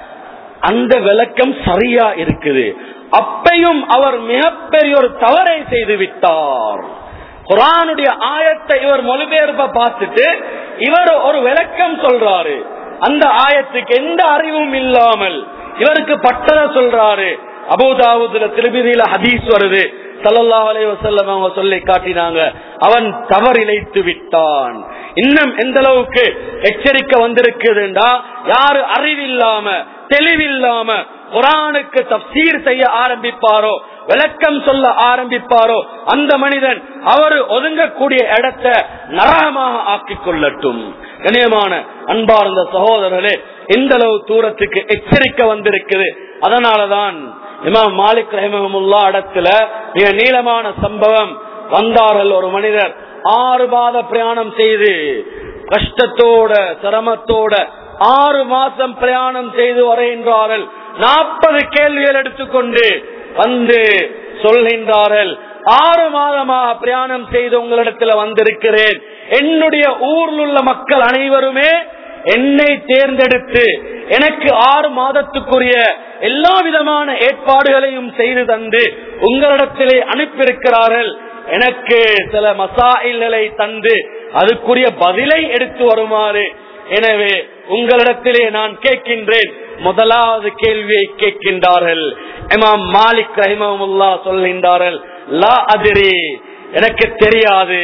அந்த விளக்கம் சரியா இருக்குது, அப்பையும் அவர் மிகப்பெரிய ஒரு தவறை செய்து விட்டார். குர்ஆனுடைய ஆயத்தை இவர் மொழிபெயர்ப்ப பார்த்துட்டு இவர் ஒரு விளக்கம் சொல்றாரு, அந்த ஆயத்துக்கு எந்த அறிவும் இல்லாமல் இவருக்கு பட்டத சொல்றாரு. அபூதாவுதுல திர்மிதியில ஹதீஸ் வருது, ஸல்லல்லாஹு அலைஹி வஸல்லம் அவங்க சொல்லி காட்டினாங்க, அவன் தவறிழைத்து விட்டான். இன்னும் எந்த அளவுக்கு எச்சரிக்கை வந்திருக்குதுண்டா, யாரு அறிவில்லாம தெளிவில்லாம குர்ஆனுக்கு தஃப்சீர் செய்ய ஆரம்பிப்பாரோ, விளக்கம் சொல்ல ஆரம்பிப்பாரோ, அந்த மனிதன் அவர் ஒதுங்கக்கூடிய இடத்தை நரகமாக ஆக்கிக் கொள்ளட்டும். கண்ணியமான அன்பார்ந்த சகோதரர்களே, இந்த அளவு தூரத்துக்கு எச்சரிக்கை வந்திருக்குது. அதனாலதான் இமாம் மாலிக் ரஹிமஹுல்லாஹ் இடத்துல மிக நீளமான சம்பவம். வந்தார்கள் ஒரு மனிதர் 6 மாத பிரயாணம் செய்து கஷ்டத்தோட சிரமத்தோட 6 மாசம் பிரயாணம் செய்து வருகின்றார்கள். 40 கேள்விகள் எடுத்துக்கொண்டு வந்து சொல்கின்றார்கள், 6 மாதமாக பிரயாணம் செய்து உங்களிடத்துல வந்திருக்கிறேன். என்னுடைய ஊரில் உள்ள மக்கள் அனைவருமே என்னை தேர்ந்தெடுத்து எனக்கு 6 மாதத்துக்குரிய எல்லா விதமான ஏற்பாடுகளையும் செய்து தந்து உங்களிடத்திலே அனுப்பியிருக்கிறார்கள். எனக்கு சில மசாயில்களை தந்து அதுக்குரிய பதிலை எடுத்து வருமாறு. எனவே உங்களிடத்திலே நான் கேட்கின்றேன். முதலாவது கேள்வியை கேட்கின்றார்கள். இமாம் மாலிக் ரஹிமஹுல்லாஹ் சொல்கின்றார்கள், லா அதிரி, எனக்கு தெரியாது.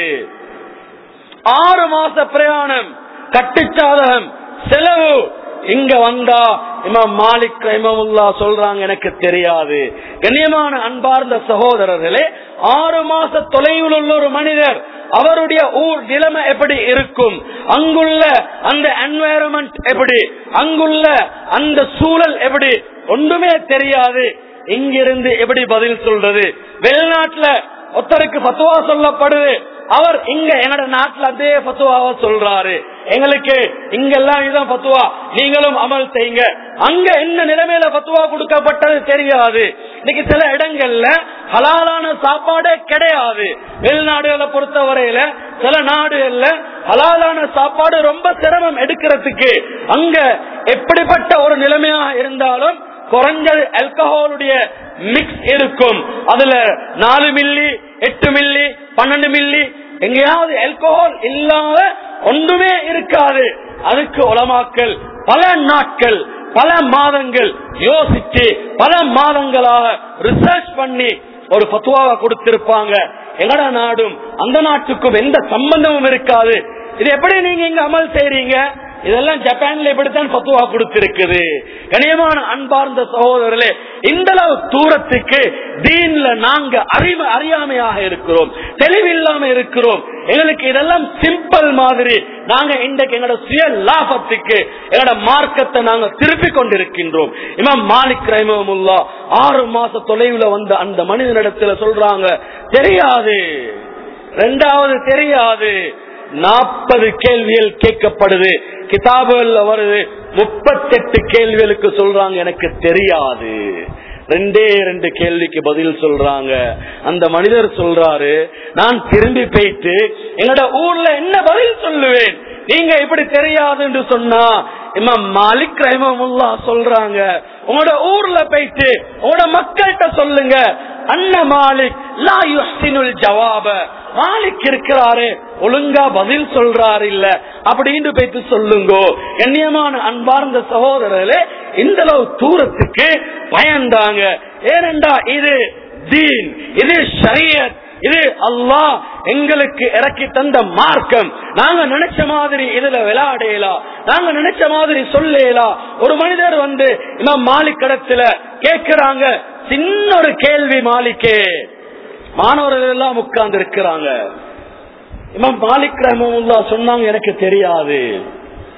6 மாச பிரயாணம், கட்டுச்சாதகம், செலவு, இங்க வந்தா இமாம் மாலிக் ரஹிமஹுல்லாஹ் சொல்றாங்க எனக்கு தெரியாது. கண்ணியமான அன்பார்ந்த சகோதரர்களே, 6 மாச தொலைவில் உள்ள ஒரு மனிதர் அவருடைய ஊர் நிலைமை எப்படி இருக்கும், அங்குள்ள அந்த என்வாயரன்மெண்ட் எப்படி, அங்குள்ள அந்த சூழல் எப்படி, ஒன்றுமே தெரியாது. இங்கிருந்து எப்படி பதில் சொல்றது? வெளிநாட்டுல ஒருத்தருக்கு ஃபத்வா சொல்லப்படுது, அவர் இங்க எங்கட நாட்டுல அதே ஃபத்வாவை சொல்றாரு, எங்களுக்கு இங்கெல்லாம் இதுதான் ஃபத்வா, நீங்களும் அமல் செய்யுங்க. அங்க என்ன நிலைமையில ஃபத்வா கொடுக்கப்பட்டது தெரியாது. இன்னைக்கு சில இடங்கள்ல ஹலாலான சாப்பாடே கிடையாது. வெளிநாடுகளை பொறுத்தவரையில சில நாடுகள்ல ஹலாலான சாப்பாடு ரொம்ப சிரமம் எடுக்கிறதுக்கு. அங்க எப்படிப்பட்ட ஒரு நிலைமையாக இருந்தாலும் குறைஞ்சது ஆல்கஹாலுடைய மிக்ஸ் இருக்கும். அதுல 4 மில்லி 8 மில்லி 12 மில்லி, எங்கேயாவது ஆல்கஹால் இல்லாத ஒன்றுமே இருக்காது. அதுக்கு உலமாக்கள் பல நாட்கள் பல மாதங்கள் யோசிச்சு பல மாதங்களாக ரிசர்ச் பண்ணி ஒரு ஃபத்வாவை கொடுத்திருப்பாங்க. எங்கட நாடும் அந்த நாட்டுக்கும் எந்த சம்பந்தமும் இருக்காது. இது எப்படி நீங்க இங்க அமல் செய்றீங்க? இதெல்லாம் ஜப்பான்ல இப்படித்தான் ஃபத்வா கொடுத்திருக்குது. கண்ணியமான அன்பார்ந்த சகோதரர்களே, இந்த அளவு தூரத்துக்கு தீன்ல நாங்க அறியாமையாக இருக்கிறோம், தெளிவில்லாம இருக்கிறோம். எங்களுக்கு இதெல்லாம் சிம்பிள் மாதிரி நாங்க இன்றைக்கு எங்களோட சுய லாபத்துக்கு எங்களோட மார்க்கத்தை நாங்க திருப்பி கொண்டிருக்கின்றோம். இமாம் மாலிக் ரஹிமஹுல்லாஹ் 6 மாச தொலைவுல வந்த அந்த மனிதனிடத்துல சொல்றாங்க தெரியாது. 2வது தெரியாது. 40 கேள்விகள் கேட்கப்படுது. கிதாபுகள்ல வருது 38 கேள்விகளுக்கு சொல்றாங்க எனக்கு தெரியாது. 2 கேள்விக்கு பதில் சொல்றாங்க. அந்த மனிதர் சொல்றாரு, நான் திரும்பி போயிட்டு எங்கட ஊர்ல என்ன பதில் சொல்லுவேன், நீங்க இப்படி தெரியாது என்று சொன்னா. இமாம் மாலிக் ரஹிமஹுல்லாஹ் சொல்றாங்க, உங்களோட ஊர்ல போயிட்டு உங்களோட மக்கள்கிட்ட சொல்லுங்க, அன்ன மாலிக் லா யுஹ்சினுல் ஜவாப, மாலிக் இருக்கிறாரு ஒழுங்கா பதில் சொல்றாரு இல்ல அப்படின்னு போயிட்டு சொல்லுங்க. கண்ணியமான அன்பார்ந்த சகோதரர்களே, இந்த அளவு தூரத்துக்கு பயந்தாங்க. ஏனென்றா இது தீன், இது ஷரியத், இது அல்லாஹ் எங்களுக்கு இறக்கி தந்த மார்க்கம். நாங்க நினைச்ச மாதிரி இதுல விளையாடலாம், நாங்க நினைச்ச மாதிரி சொல்லலாம். ஒரு மனிதர் வந்து இமாம் மாலிக் இடத்துல கேட்கிறாங்க, சின்ன ஒரு கேள்வி. மாலிக்கே, மாணவர்கள் எல்லாம் உட்கார்ந்து இருக்கிறாங்க. இமாம் மாலிக் ரஹ்மத்துல்லாஹ் சொன்னாங்க எனக்கு தெரியாது.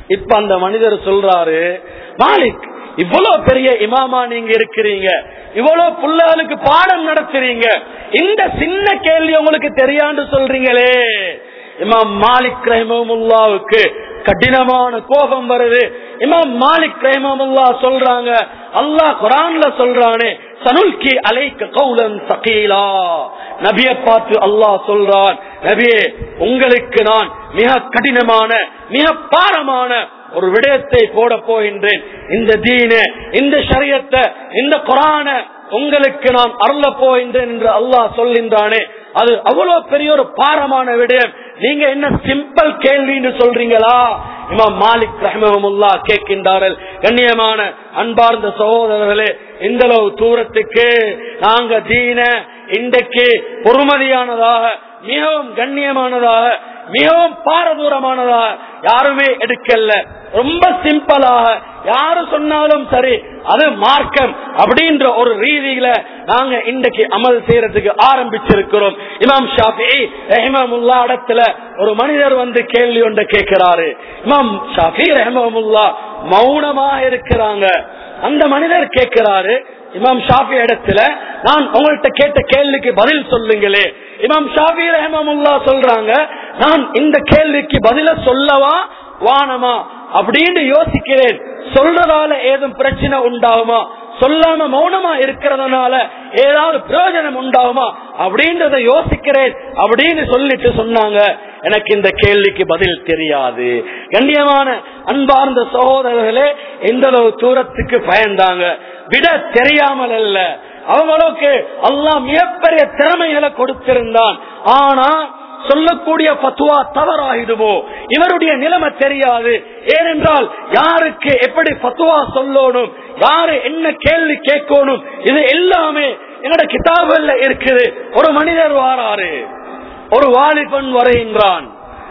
இப்ப அந்த மனிதர் சொல்றாரு, மாலிக், இவ்வளவு பெரிய இமாமா நீங்க இருக்கிறீங்க, இவ்வளவு புள்ளைகளுக்கு பாடம் நடத்துறீங்க, இந்த சின்ன கேள்வி உங்களுக்கு தெரியான்னு சொல்றீங்களே. இமாம் மாலிக் ரஹிமஹுல்லாவுக்கு கடினமான கோபம் வருது. இமாம் மாலிக் ரஹிமஹுல்லா சொல்றாங்க, அல்லாஹ் குர்ஆன்ல சொல்றானே, சனுல்கி அலைக கௌலன் ஸகீலா. நபியை பார்த்து அல்லாஹ் சொல்றான், நபியே, உங்களுக்கு நான் மிக கடினமான மிக பாரமான ஒரு விடயத்தை போட போகின்றேன். இந்த தீன, இந்த ஷரியத்தை, இந்த குர்ஆன உங்களுக்கு நான் அருள போகின்றேன் என்று அல்லாஹ் சொல்கின்றானே, அது அவ்வளவு பெரிய ஒரு பாரமான விடயம். நீங்க என்ன சிம்பிள் கேள்வின்னு சொல்றீங்களா? இமாம் மாலிக் ரஹ்மஹுல்லாஹ் கேட்கின்றார்கள், கண்ணியமான அன்பார்ந்த சகோதரர்களே, இந்த அளவு தூரத்துக்கு நாங்க தீன இன்றைக்கு பொறுமதியானதாக, மிகவும் கண்ணியமானதாக, மிகவும் பாரதூரமானதாக யாருமே எடுக்கல. ரொம்ப சிம்பிளாக யாரு சொன்னாலும் சரி, அது மார்க்கம் அப்படின்ற ஒரு ரீதியில நாங்க இன்றைக்கு அமல் செய்யறதுக்கு ஆரம்பிச்சிருக்கிறோம். இமாம் ஷாஃபிஈ ரஹிமஹுல்லாஹ் இடத்துல ஒரு மனிதர் வந்து கேள்வி ஒன்றை கேட்கிறாரு. இமாம் ஷாஃபிஈ ரஹிமஹுல்லாஹ் மௌனமாக இருக்கிறாங்க. அந்த மனிதர் கேட்கிறாரு, இமாம் ஷாஃபி இடத்துல, நான் உங்கள்கிட்ட கேட்ட கேள்விக்கு பதில் சொல்லுங்களே. இமாம் ஷாஃபி ரஹிமஹுல்லாஹ் சொல்றாங்க, நான் இந்த கேள்விக்கு பதில சொல்லவா வானமா அப்படின்னு யோசிக்கிறேன். சொல்றதால ஏதும் பிரச்சனை உண்டாகுமா, சொல்லாம மௌனமா இருக்கிறதுனால ஏதாவது பிரயோஜனம் உண்டாகுமா அப்படின்றத யோசிக்கிறேன் அப்படின்னு சொல்லிட்டு சொன்னாங்க, எனக்கு இந்த கேள்விக்கு பதில் தெரியாது. கண்ணியமான அன்பார்ந்த சகோதரர்களே, எந்த அளவு தூரத்துக்கு பயந்தாங்க. விட தெரியாமல் அல்ல, அவங்களுக்கு அல்லாஹ் மிகப்பெரிய திறமைகளை கொடுத்திருந்தான். ஆனா சொல்லக்கூடிய பத்துவா தவறாயிடுமோ, இவருடைய நிலைமை தெரியாது. ஏனென்றால் யாருக்கு எப்படி பத்துவா சொல்லணும், யாரு என்ன கேள்வி கேட்கணும், இது எல்லாமே என்னோட கிதாபுல இருக்குது. ஒரு மனிதர் வாராரு, ஒரு வாலிபன் வருகின்றான்.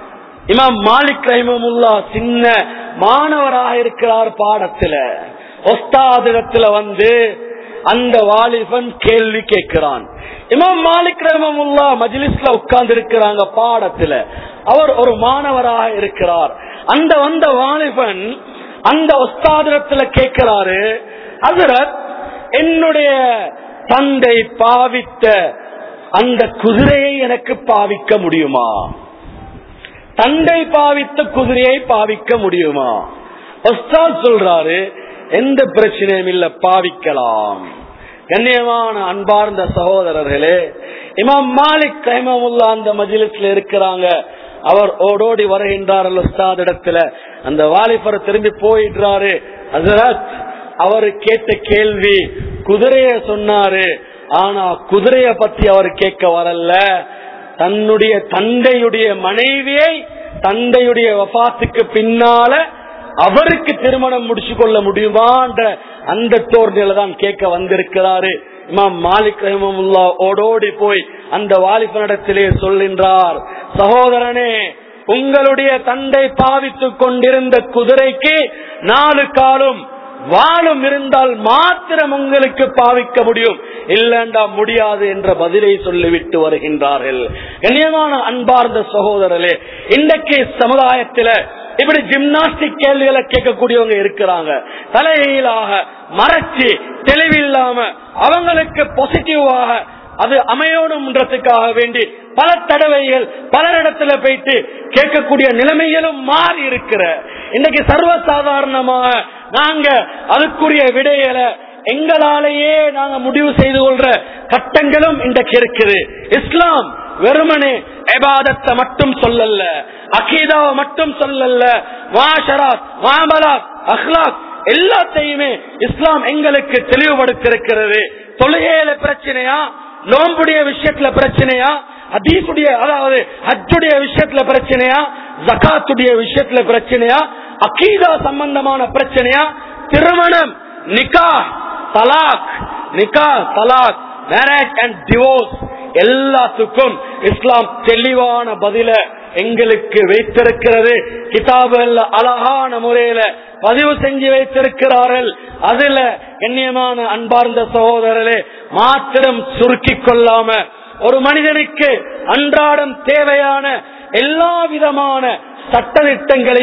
இமாம் மாலிக் ரஹிமஹுல்லாஹ் சின்ன மாணவராக இருக்கிறார். பாடத்துல உஸ்தாதிடத்துல வந்து அந்த வாலிபன் கேள்வி கேட்கிறான். இமாம் மாலிக் ரஹிமஹுல்லாஹ் மஜ்லிஸ்ல உட்கார்ந்து இருக்கிறாங்க பாடத்துல. அவர் ஒரு மாணவராக இருக்கிறார். அந்த வந்த வாலிபன் அந்த உஸ்தாதிடத்துல கேட்கிறாரு, ஹஜ்ரத், என்னுடைய தந்தை பாவித்த அந்த குதிரையை எனக்கு பாவிக்க முடியுமா? தந்தை பாவித்த குதிரையை பாவிக்க முடியுமா? உஸ்தாத் சொல்றாரு, எந்த பிரச்சனையும் இல்ல, பாவிக்கலாம். கண்ணியமான அன்பார்ந்த சகோதரர்களே, இமாம் மாலிக் ரஹிமஹுல்லாஹ் அந்த மஜ்லிஸ்ல இருக்கிறாங்க. அவர் ஓடோடி வருகின்றார் உஸ்தாத் இடத்துல. அந்த வாலிபர் திரும்பி போயிடுறாரு. ஹஜ்ரத், அவர் கேட்ட கேள்வி குதிரைய சொன்னாரு, ஆனா குதிரைய பத்தி அவர் கேட்க வரல. தன்னுடைய தந்தையுடைய மனைவியை தந்தையுடைய வஃபாத்துக்கு பின்னால அவருக்கு திருமணம் முடிச்சு கொள்ள முடியுமான்ற அந்த தோர்நிலை தான் கேட்க வந்திருக்கிறாரு. இமாம் மாலிக் ரஹிமஹுல்லாஹ் ஓடோடி போய் அந்த வாலிபனிடத்திலே சொல்கின்றார், சகோதரனே, உங்களுடைய தந்தை பாவித்துக் கொண்டிருந்த குதிரைக்கு 4 காலும் வாழும் இருந்தால் மாத்திரம் உங்களுக்கு பாவிக்க முடியும், இல்லண்டா முடியாது என்ற பதிலை சொல்லிவிட்டு வருகின்றார்கள். கண்ணியமான அன்பார்ந்த சகோதரர்களே, இன்றைக்கு சமுதாயத்தில் இப்படி ஜிம்னாஸ்டிக் கேள்விகளை கேட்கக்கூடியவங்க இருக்கிறாங்க. தலையிலாக மறைச்சு தெளிவில்லாம அவங்களுக்கு பாசிட்டிவாக அது அமையணும்ன்றதுக்காக வேண்டி பல தடவைகள் பலரிடத்துல போயிட்டு கேட்கக்கூடிய நிலைமைகளும் மாறி இருக்கிற இன்னைக்கு சர்வசாதாரணமாக நாங்க அதுக்குரிய விடைகளை எங்களாலேயே நாங்க முடிவு செய்து கொள்ற கட்டங்களும் இன்றைக்கு இருக்குது. இஸ்லாம் வெறுமனே இபாதத்தை மட்டும் சொல்லல, அகீதாவை மட்டும் சொல்லல, முஆஷராத், முஆமலாத், அக்லாக் எல்லாத்தையுமே இஸ்லாம் எங்களுக்கு தெளிவுபடுத்தியிருக்கிறது. தொழுகையில பிரச்சனையா, நோன்புடைய விஷயத்துல பிரச்சனையா, ஹதீஸுடைய அதாவது ஹஜ்ஜுடைய விஷயத்துல பிரச்சனையா, ஜகாத்துடைய விஷயத்துல பிரச்சனையா, அகீதா சம்பந்தமான பிரச்சனையா, திருமணம், நிக்காஹ், தலாக், நிக்காஹ், தலாக், மேரேஜ் அண்ட் டிவோர்ஸ் எல்லாத்துக்கும் இஸ்லாம் தெளிவான பதில எங்களுக்கு வைத்திருக்கிறது. கிதாபுல அழகான முறையில பதிவு செஞ்சு வைத்திருக்கிறார்கள். அதுல கண்ணியமான அன்பார்ந்த சகோதரர்களே, மாத்திரம் சுருக்கி கொள்ளாம ஒரு மனிதனுக்கு அன்றாடம் தேவையான எல்லா விதமான சட்டதிட்டங்களையும்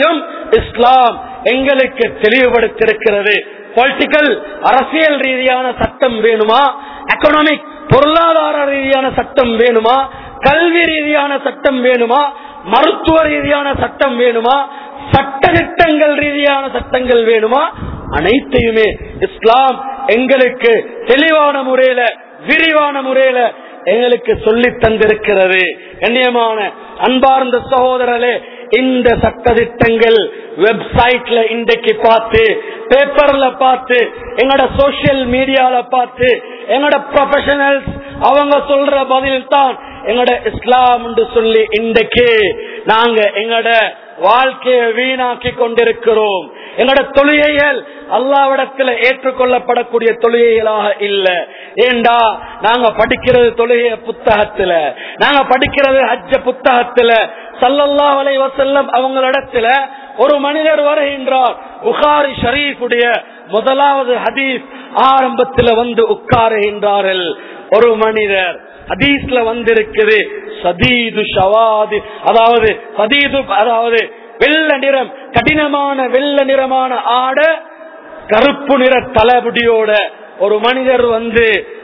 இஸ்லாம் எங்களுக்கு தெளிவுபடுத்தியிருக்கிறது. பொலிட்டிக்கல் அரசியல் ரீதியான சட்டம் வேணுமா, எக்கனாமிக் பொருளாதார ரீதியான சட்டம் வேணுமா, கல்வி ரீதியான சட்டம் வேணுமா, மருத்துவ ரீதியான சட்டம் வேணுமா, சட்ட திட்டங்கள் ரீதியான சட்டங்கள் வேணுமா, அனைத்தையுமே இஸ்லாம் எங்களுக்கு தெளிவான முறையில விரிவான முறையில எங்களுக்கு சொல்லி தந்திருக்கிறது. கண்ணியமான அன்பார்ந்த சகோதரர்களே, இந்த சட்ட திட்டங்கள் வெப்சைட்ல இன்றைக்கு பார்த்து, பேப்பர்ல பார்த்து, எங்கட சோசியல் மீடியால பார்த்து, எங்கட ப்ரொஃபஷனல்ஸ் அவங்க சொல்ற பதில் தான் எங்கட இஸ்லாம் என்று சொல்லி இன்றைக்கு நாங்க எங்கட வாழ்க்கையை வீணாக்கி கொண்டிருக்கிறோம். எங்கட தொழுகைகள் அல்லாஹ்விடத்தில் ஏற்றுக்கொள்ளப்படக்கூடிய தொழுகைகளாக இல்ல. ஏண்டா நாங்க படிக்கிறது தொழுகைய புத்தகத்துல, நாங்க படிக்கிறது ஹஜ்ஜ புத்தகத்துல. ஸல்லல்லாஹு அலைஹி வஸல்லம் அவங்களிடத்துல ஒரு மனிதர் வருகின்றார். புகாரி ஷரீஃபுடைய முதலாவது ஹதீஸ் ஆரம்பத்தில் வந்து உட்காருகின்றார்கள். ஒரு மனிதர் ஹதீஸ்ல வந்திருக்குது, சதீது ஷவாது, அதாவது சதீது அதாவது வெள்ள நிறம், கடினமான வெள்ள நிறமான ஆட, கருப்பு நிற தலைமுடியோட ஒரு மனிதர் வந்து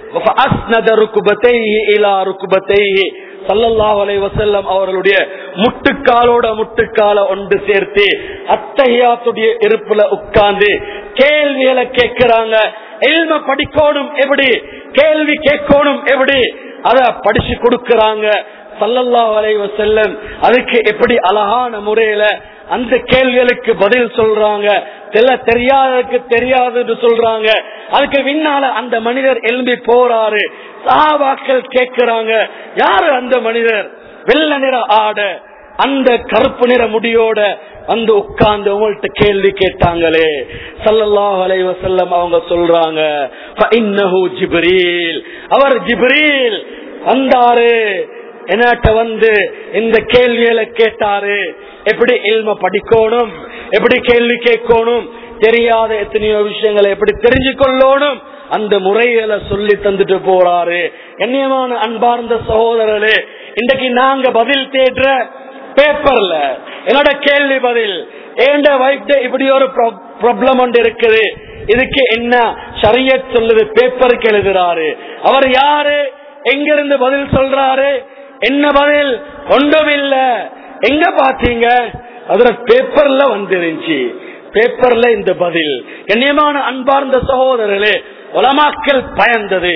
ஸல்லல்லாஹு அலைஹி வஸல்லம் அவர்களுடைய முட்டுக்காலோட முட்டுக்கால ஒன்று சேர்த்து அத்தஹியாத்துடைய இருப்புல உட்கார்ந்து கேள்விகளை கேட்கிறாங்க. இல்ம படிக்கணும் எப்படி, கேள்வி கேட்கணும் எப்படி, அத படிச்சு கொடுக்கறாங்க. ஸல்லல்லாஹு அலைஹி வஸல்லம் அதுக்கு எப்படி அழகான முறையில அந்த கேள்விகளுக்கு பதில் சொல்றாங்க. தெரியாததுக்கு தெரியாதுன்னு சொல்றாங்க. அதுக்கு பின்னால அந்த மனிதர் எழும்பி போறாரு. சஹாபாக்கள் கேட்கிறாங்க, யாரு அந்த மனிதர்? வெள்ள நிற ஆட, அந்த கருப்பு நிற முடியோட வந்து உட்கார்ந்து உங்கள்ட்ட கேள்வி கேட்டாங்களே. ஸல்லல்லாஹு அலைஹி வஸல்லம் அவங்க சொல்றாங்க, ஃபஇன்னஹு ஜிப்ரீல், அவர் ஜிப்ரீல் வந்தாரு, என்னட்ட வந்து இந்த கேள்விகளை கேட்டாரு. எப்படி இல்ம படிக்கணும், எப்படி கேள்வி கேட்கணும், தெரியாத எத்தனையோ விஷயங்களை எப்படி தெரிஞ்சு கொள்ளணும், அந்த முறைகளை சொல்லி தந்துட்டு போறாரு. கண்ணியமான அன்பார்ந்த சகோதரர்களே, இன்றைக்கு நாங்க பதில் தேடுற பேப்பர்ல என்னோட கேள்வி பதில், ஏண்ட வைஃப் இப்படி ஒரு ப்ராப்ளம் ஒன்று இருக்குது, இதுக்கு என்ன ஷரியத் சொல்லுது, பேப்பருக்கு எழுதுறாரு. அவர் யாரு, எங்கிருந்து பதில் சொல்றாரு, என்ன பதில்? ஒன்றும் இல்ல. எங்க பாத்தீங்க? அதுல பேப்பர்ல வந்துருந்துச்சு, பேப்பர்ல இந்த பதில். கண்ணியமான அன்பார்ந்த சகோதரர்களே, உலமாக்கள் பயந்தது,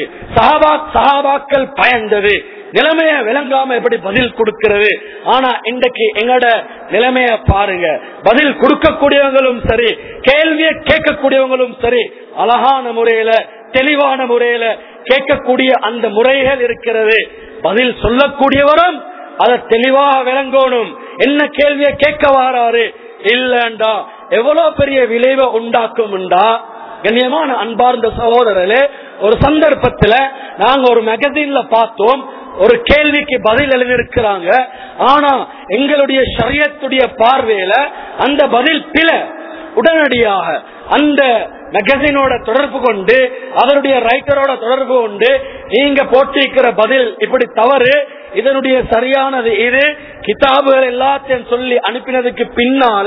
சஹாபாக்கள் பயந்தது, நிலைமைய விளங்காம எப்படி பதில் கொடுக்கிறது. ஆனா இன்றைக்கு எங்கட நிலைமைய பாருங்க, பதில் கொடுக்கக்கூடியவங்களும் சரி, கேள்வியை கேட்கக்கூடியவங்களும் சரி, அழகான முறையில தெளிவான முறையில கேட்கக்கூடிய அந்த முறைகள் இருக்கிறது. பதில் சொல்லக்கூடியவரும் அதை தெளிவாக விளங்கணும். என்ன கேள்வியை கேட்க வாராரு இல்லண்டா எவ்வளவு பெரிய விளைவை உண்டாக்கும்டா. கண்ணியமான அன்பார்ந்த சகோதரர்களே, ஒரு சந்தர்ப்பத்துல நாங்க ஒரு மேகசின்ல பார்த்தோம், ஒரு கேள்விக்கு பதில் எழுதியிருக்கிறாங்க. ஆனா எங்களுடைய ஷரியத்துடைய பார்வையில அந்த பதில் பிழை. உடனடியாக அந்த மேகசினோட தொடர்பு கொண்டு, அதனுடைய ரைட்டரோட தொடர்பு கொண்டு, நீங்க போட்டிருக்கிற பதில் இப்படி தவறு, இதனுடைய சரியானது இது, கிதாபுகள் எல்லாத்தையும் சொல்லி அனுப்பினதுக்கு பின்னால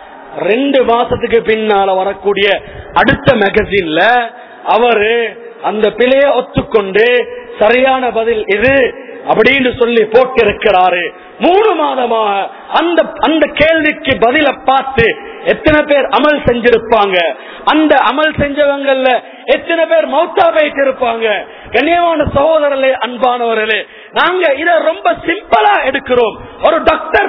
2 மாசத்துக்கு பின்னால வரக்கூடிய அடுத்த மேகசின்ல அவரு அந்த பிழையை ஒத்துக்கொண்டு சரியான பதில் இது அப்படின்னு சொல்லி போட்டிருக்கிறாரு. 3 மாதமாக அந்த கேள்விக்கு பதில பார்த்து எத்தனை பேர் அமல் செஞ்சிருப்பாங்க, அந்த அமல் செஞ்சவங்கல்ல எத்தனை பேர் மௌத்தா போயிட்டு இருப்பாங்க. கண்ணியமான சகோதரர்களே, அன்பானவர்களே, நாங்க இத ரொம்ப சிம்பிளா எடுக்கிறோம். ஒரு டாக்டர்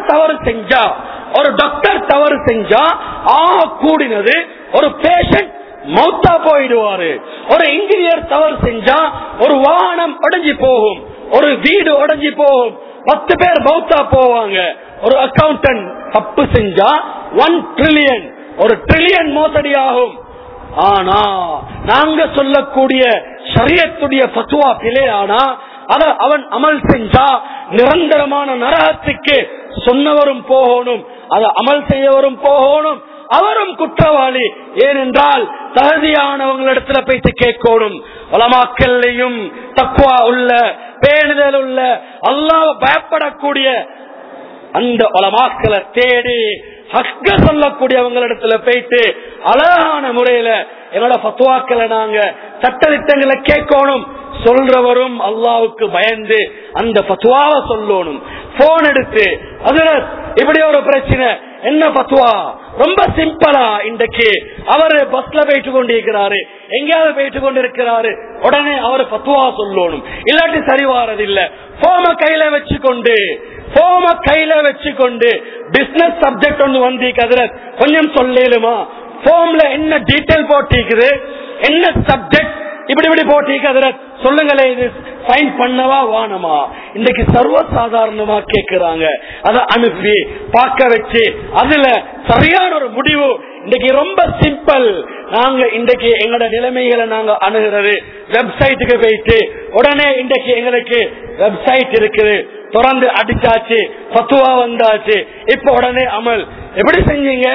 தவறு செஞ்சா கூடினது ஒரு பேஷண்ட் மௌத்தா போயிடுவாரு. ஒரு இன்ஜினியர் தவறு செஞ்சா ஒரு வாகனம் உடைஞ்சு போகும், ஒரு வீடு உடைஞ்சு போகும், 10 பேர் மௌத்தா போவாங்க. ஒரு அக்கவுண்டன்ட் தப்பு செஞ்சா 1 ட்ரில்லியன், ஒரு ட்ரில்லியன் மோசடி ஆகும். ஆனா நாங்க சொல்லக்கூடிய ஷரியத்துடைய ஃபத்வா பிழையானா அத அவன் அமல் செஞ்சா நிரந்தரமான நரகத்துக்கு சொன்னவரும் போகணும், அதை அமல் செய்யவரும் போகணும், அவரும் குற்றவாளி. ஏனென்றால் தகுதியானவங்களிடத்துல போயிட்டு கேட்கணும். உலமாக்கள்லையும் தக்வா உள்ள, பேணுதல் உள்ள, அல்லாஹ்வை பயப்படக்கூடிய அந்த உலமாக்களை தேடி ஹக்க சொல்லக்கூடியவங்களிடத்துல போயிட்டு அழகான முறையில எங்களோட ஃபத்வாக்களை நாங்க சட்டதிட்டங்களை கேட்கணும். சொல்றவரும் அல்லாவுக்கு பயந்து அந்த ஃபத்வாவை சொல்லணும். போன் எடுத்து அதுல இப்படி ஒரு பிரச்சனை, என்ன ஃபத்வா, ரொம்ப சிம்பிளா இன்றைக்கு அவரு பஸ்ல போயிட்டு கொண்டிருக்கிறாரு, எங்கேயாவது போயிட்டு கொண்டிருக்கிறாரு, உடனே அவர் ஃபத்வா சொல்லணும். இல்லாட்டி சரி வாரதில்லை. போம கையில வச்சுக்கொண்டு பிசினஸ் சப்ஜெக்ட் ஒன்று வந்து கொஞ்சம் சொல்லுமா, போம்ல என்ன டீடைல் போட்டிருக்குது, என்ன சப்ஜெக்ட் இப்படி போட்டிருக்க சொல்லுங்களே, இது சைன் பண்ணவா வானமா, இன்னைக்கு சர்வசாதாரணமா கேட்கிறாங்க. அதை அனுப்பி பார்க்க வச்சு அதுல சரியான ஒரு முடிவு. இன்னைக்கு ரொம்ப சிம்பிள். நாங்க இன்றைக்கு எங்களோட நிலைமைகளை நாங்க அணுகிறது வெப்சைட்டுக்கு போயிட்டு உடனே இன்றைக்கு எங்களுக்கு வெப்சைட் இருக்குது, தொடர்ந்து அடிச்சாச்சு, ஃபத்வா வந்தாச்சு, இப்ப உடனே அமல். எப்படி செஞ்சீங்க?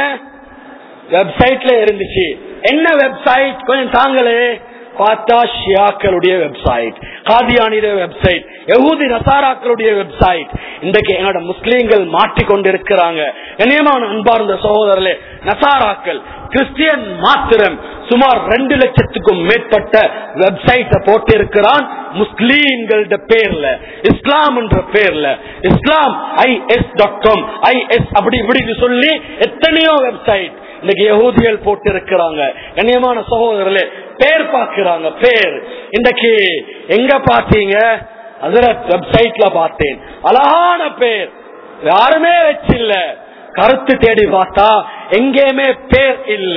வெப்சைட்ல இருந்துச்சு. என்ன வெப்சைட் கொஞ்சம் தாங்களே பார்த்தா, ஷியாக்களுடைய வெப்சைட், காதியானிய வெப்சைட், யஹூதி நசாராக்களுடைய வெப்சைட். இன்றைக்கு எங்களோட முஸ்லீம்கள் மாட்டிக்கொண்டிருக்கிறாங்க. கண்ணியமான அன்பார்ந்த சகோதரர்களே, நசாராக்கள் கிறிஸ்டியன் மாத்திரம் சுமார் 2 லட்சத்துக்கும் மேற்பட்ட வெப்சைட்டை போட்டு இருக்கிறான் முஸ்லீம்கள பேர்ல, இஸ்லாம் என்ற பேர்ல. இஸ்லாம் IS.com IS அப்படி இப்படி சொல்லி எத்தனையோ வெப்சைட் இன்னைக்கு யஹூதிகள் போட்டு இருக்கிறாங்க. கண்ணியமான சகோதரர்களே, பேர் பார்க்கிறாங்க. பேர் இன்றைக்கு எங்க பாத்தீங்க? ஹஜ்ரத் வெப்சைட்ல பார்த்தேன், அழகான பேர், யாருமே வச்சில்ல. கருத்து தேடி பார்த்தா எங்கேயுமே பேர் இல்ல.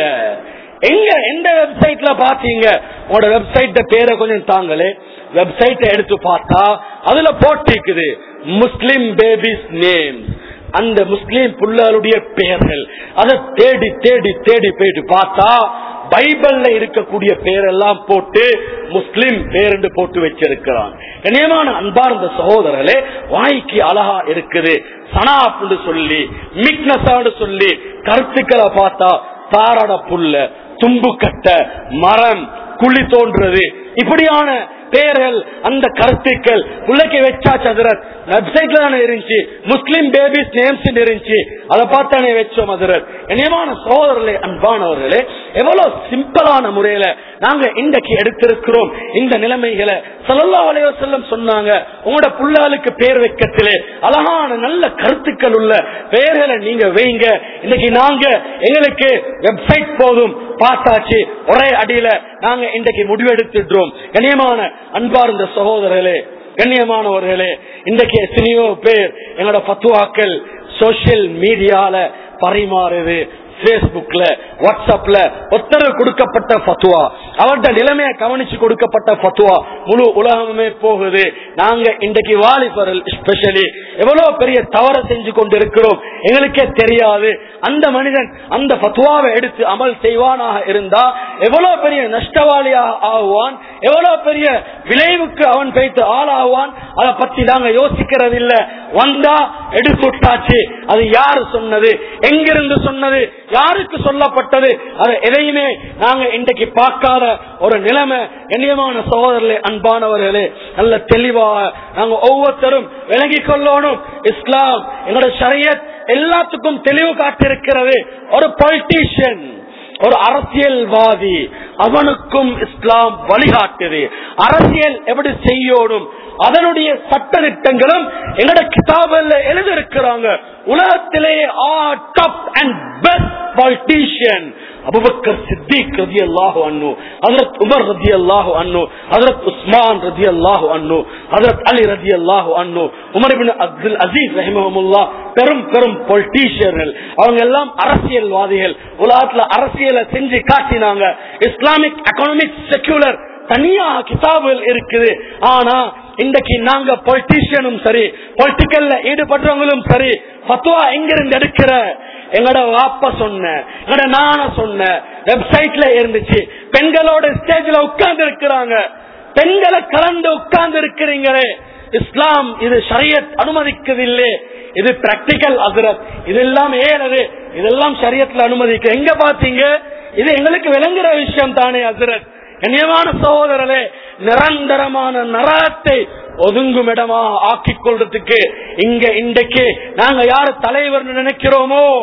எந்த வெப்சைட்ல பாத்தீங்க? உங்களோட வெப்சைட் பேரை கொஞ்சம் தாங்களே. வெப்சைட்டை எடுத்து பார்த்தா அதுல போட்டிருக்குது முஸ்லிம் பேபிஸ் நேம், அந்த முஸ்லிம் புள்ளாருடைய பெயர்கள். அதை தேடி தேடி தேடி போயிட்டு பார்த்தா பைபிள்ல இருக்கக்கூடிய பேரெல்லாம் போட்டு முஸ்லிம் பேர் போட்டு வச்சிருக்கிறான். கண்ணியமான அன்பார்ந்த சகோதரர்களே, வாய்க்கு அழகா இருக்குது. சனாப் சொல்லி, மிக்னசாடு சொல்லி கருத்துக்களை பார்த்தா தாரட புல்ல, தும்பு கட்ட, மரம், குழி தோன்றது, இப்படியான பேர்கள், அந்த கருத்துக்கள் உள்ளக்கே வச்சாச்சு. ஹஜ்ரத் வெப்சைட்ல தானே இருந்துச்சு, முஸ்லிம் பேபிஸ் நேம்ஸ் இருந்துச்சு, அதை பார்த்தானே வச்சோம். ஹஜ்ரத் கண்ணியமான சகோதரர்களே, அன்பானவர்களே, எவ்வளவு சிம்பிளான முறையில நாங்க இன்றைக்கு எடுத்திருக்கிறோம் இந்த நிலைமைகளை. ஸல்லல்லாஹு அலைஹி வஸல்லம் சொன்னாங்க, உங்களோட புள்ளாளுக்கு பேர் வைக்கத்திலே அழகான நல்ல கருத்துக்கள் உள்ள பெயர்களை நீங்க வைங்க. இன்னைக்கு நாங்க எங்களுக்கு வெப்சைட் போதும் பார்த்தாச்சு, ஒரே அடியில நாங்க இன்றைக்கு முடிவெடுத்துடுறோம். கண்ணியமான அன்பார்ந்த சகோதரர்களே, கண்ணியமானவர்களே, இன்றைக்கு எத்தனையோ பேர் எங்களோட ஃபத்வாக்கள் சோசியல் மீடியால பரிமாறுது. பேஸ்புக்ல, வாட்ஸ்அப்ல ஒத்தர கொடுக்கப்பட்ட ஃபத்வா, அவருடைய நிலைமையை கவனிச்சு கொடுக்கப்பட்ட ஃபத்வா முழு உலகமே போகுது. நாங்க இன்றைக்கு வாலிபர்கள் ஸ்பெஷலி எவ்வளவு பெரிய தவறை செஞ்சு கொண்டிருக்கிறோம் எங்களுக்கே தெரியாது. அந்த மனிதன் அந்த ஃபத்வாவை எடுத்து அமல் செய்வானாக இருந்தா எவ்வளவு பெரிய நஷ்டவாளியாக ஆகுவான், எவ்வளவு பெரிய விளைவுக்கு அவன் வைத்து ஆளாகுவான், அதை பத்தி நாங்க யோசிக்கிறது இல்ல. வந்தா எடுத்துட்டாச்சு, அது யாரு சொன்னது, எங்கிருந்து சொன்னது, யாருக்கு சொல்லப்பட்டது, அதை எதையுமே நாங்க இன்றைக்கு பார்க்காத ஒரு நிலைமை. கண்ணியமான சகோதரர்களே, அன்பானவர்களே, நல்ல தெளிவாக நாங்க ஒவ்வொருத்தரும் விளங்கிக் கொள்ளணும். இஸ்லாம் எங்களோட ஷரியத் எல்லாத்துக்கும் தெளிவு காட்டிருக்கிறது. ஒரு பொலிட்டீஷியன், ஒரு அரசியல்வாதி, அவனுக்கும் இஸ்லாம் வழிகாட்டுது. அரசியல் எப்படி செய்யணும், அதனுடைய சட்ட திட்டங்களும் எங்கட கிதாபுல எழுதியிருக்கிறாங்க. உலகத்திலேயே top and best politician Abu Bakr Siddique ரலியல்லாஹு அன்ஹு, ஹஜ்ரத் உமர் ரலியல்லாஹு அன்ஹு, ஹஜ்ரத் உஸ்மான் ரலியல்லாஹு அன்ஹு, ஹஜ்ரத் அலி ரலியல்லாஹு அன்ஹு, உமர் இப்னு அப்துல் அசீஸ் ரஹிமஹுல்லாஹ், பெரும் பெரும் பொலிட்டீஷியன்கள். அவங்க எல்லாம் அரசியல்வாதிகள். உலகத்துல அரசியலை செஞ்சு காட்டினாங்க. இஸ்லாமிக் எகனாமிக் செக்யூலர் தனியா கிதாபுகள் இருக்குது. ஆனா இன்றைக்கு நாங்க பொலிட்டீஷியனும் சரி, பொலிட்டிக்கல்ல ஈடுபடுறவங்களும் சரி, ஃபத்வா எங்கிருந்து எடுக்கிற, எங்கட வாப்பா சொன்ன, எங்கட நான சொன்ன வெப்சைட்ல இருந்துச்சு. பெண்களோட ஸ்டேஜ்ல உட்கார்ந்து இருக்கிறாங்க, பெண்களை கலந்து உட்கார்ந்து இருக்கிறீங்களே. இஸ்லாம் இது ஷரியத் அனுமதிக்கவில்லை, இது பிராக்டிக்கல் ஹஜ்ரத், இதெல்லாம் ஏறது, இதெல்லாம் ஷரியத்ல அனுமதிக்க. எங்க பாத்தீங்க? இது எங்களுக்கு விளங்குற விஷயம் தானே ஹஜ்ரத். கண்ணியமான சகோதரர்களே, நிரந்தரமான நரகத்தை ஒதுங்கும் இடமாக ஆக்கிக் கொள்றதுக்கு இங்க இன்றைக்கு நாங்க யாரு தலைவர் நினைக்கிறோமோ,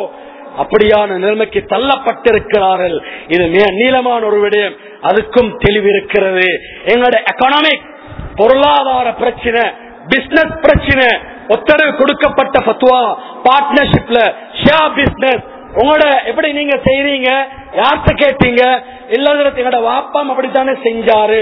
அப்படியான நிலைமைக்கு தள்ளப்பட்டிருக்கிறார்கள். இது மிக நீளமான ஒரு விடயம், அதுக்கும் தெளிவு இருக்கிறது. எங்களோட எக்கனாமிக் பொருளாதார பிரச்சனை, பிசினஸ் பிரச்சனை, ஒத்தரவு கொடுக்கப்பட்ட பத்துவா பார்ட்னர்ஷிப்ல ஷேர் பிசினஸ் உங்களோட எப்படி நீங்க செய்றீங்க, யார்கிட்ட கேட்டீங்க? இல்ல எங்களோட வாப்பா அப்படித்தானே செஞ்சாரு,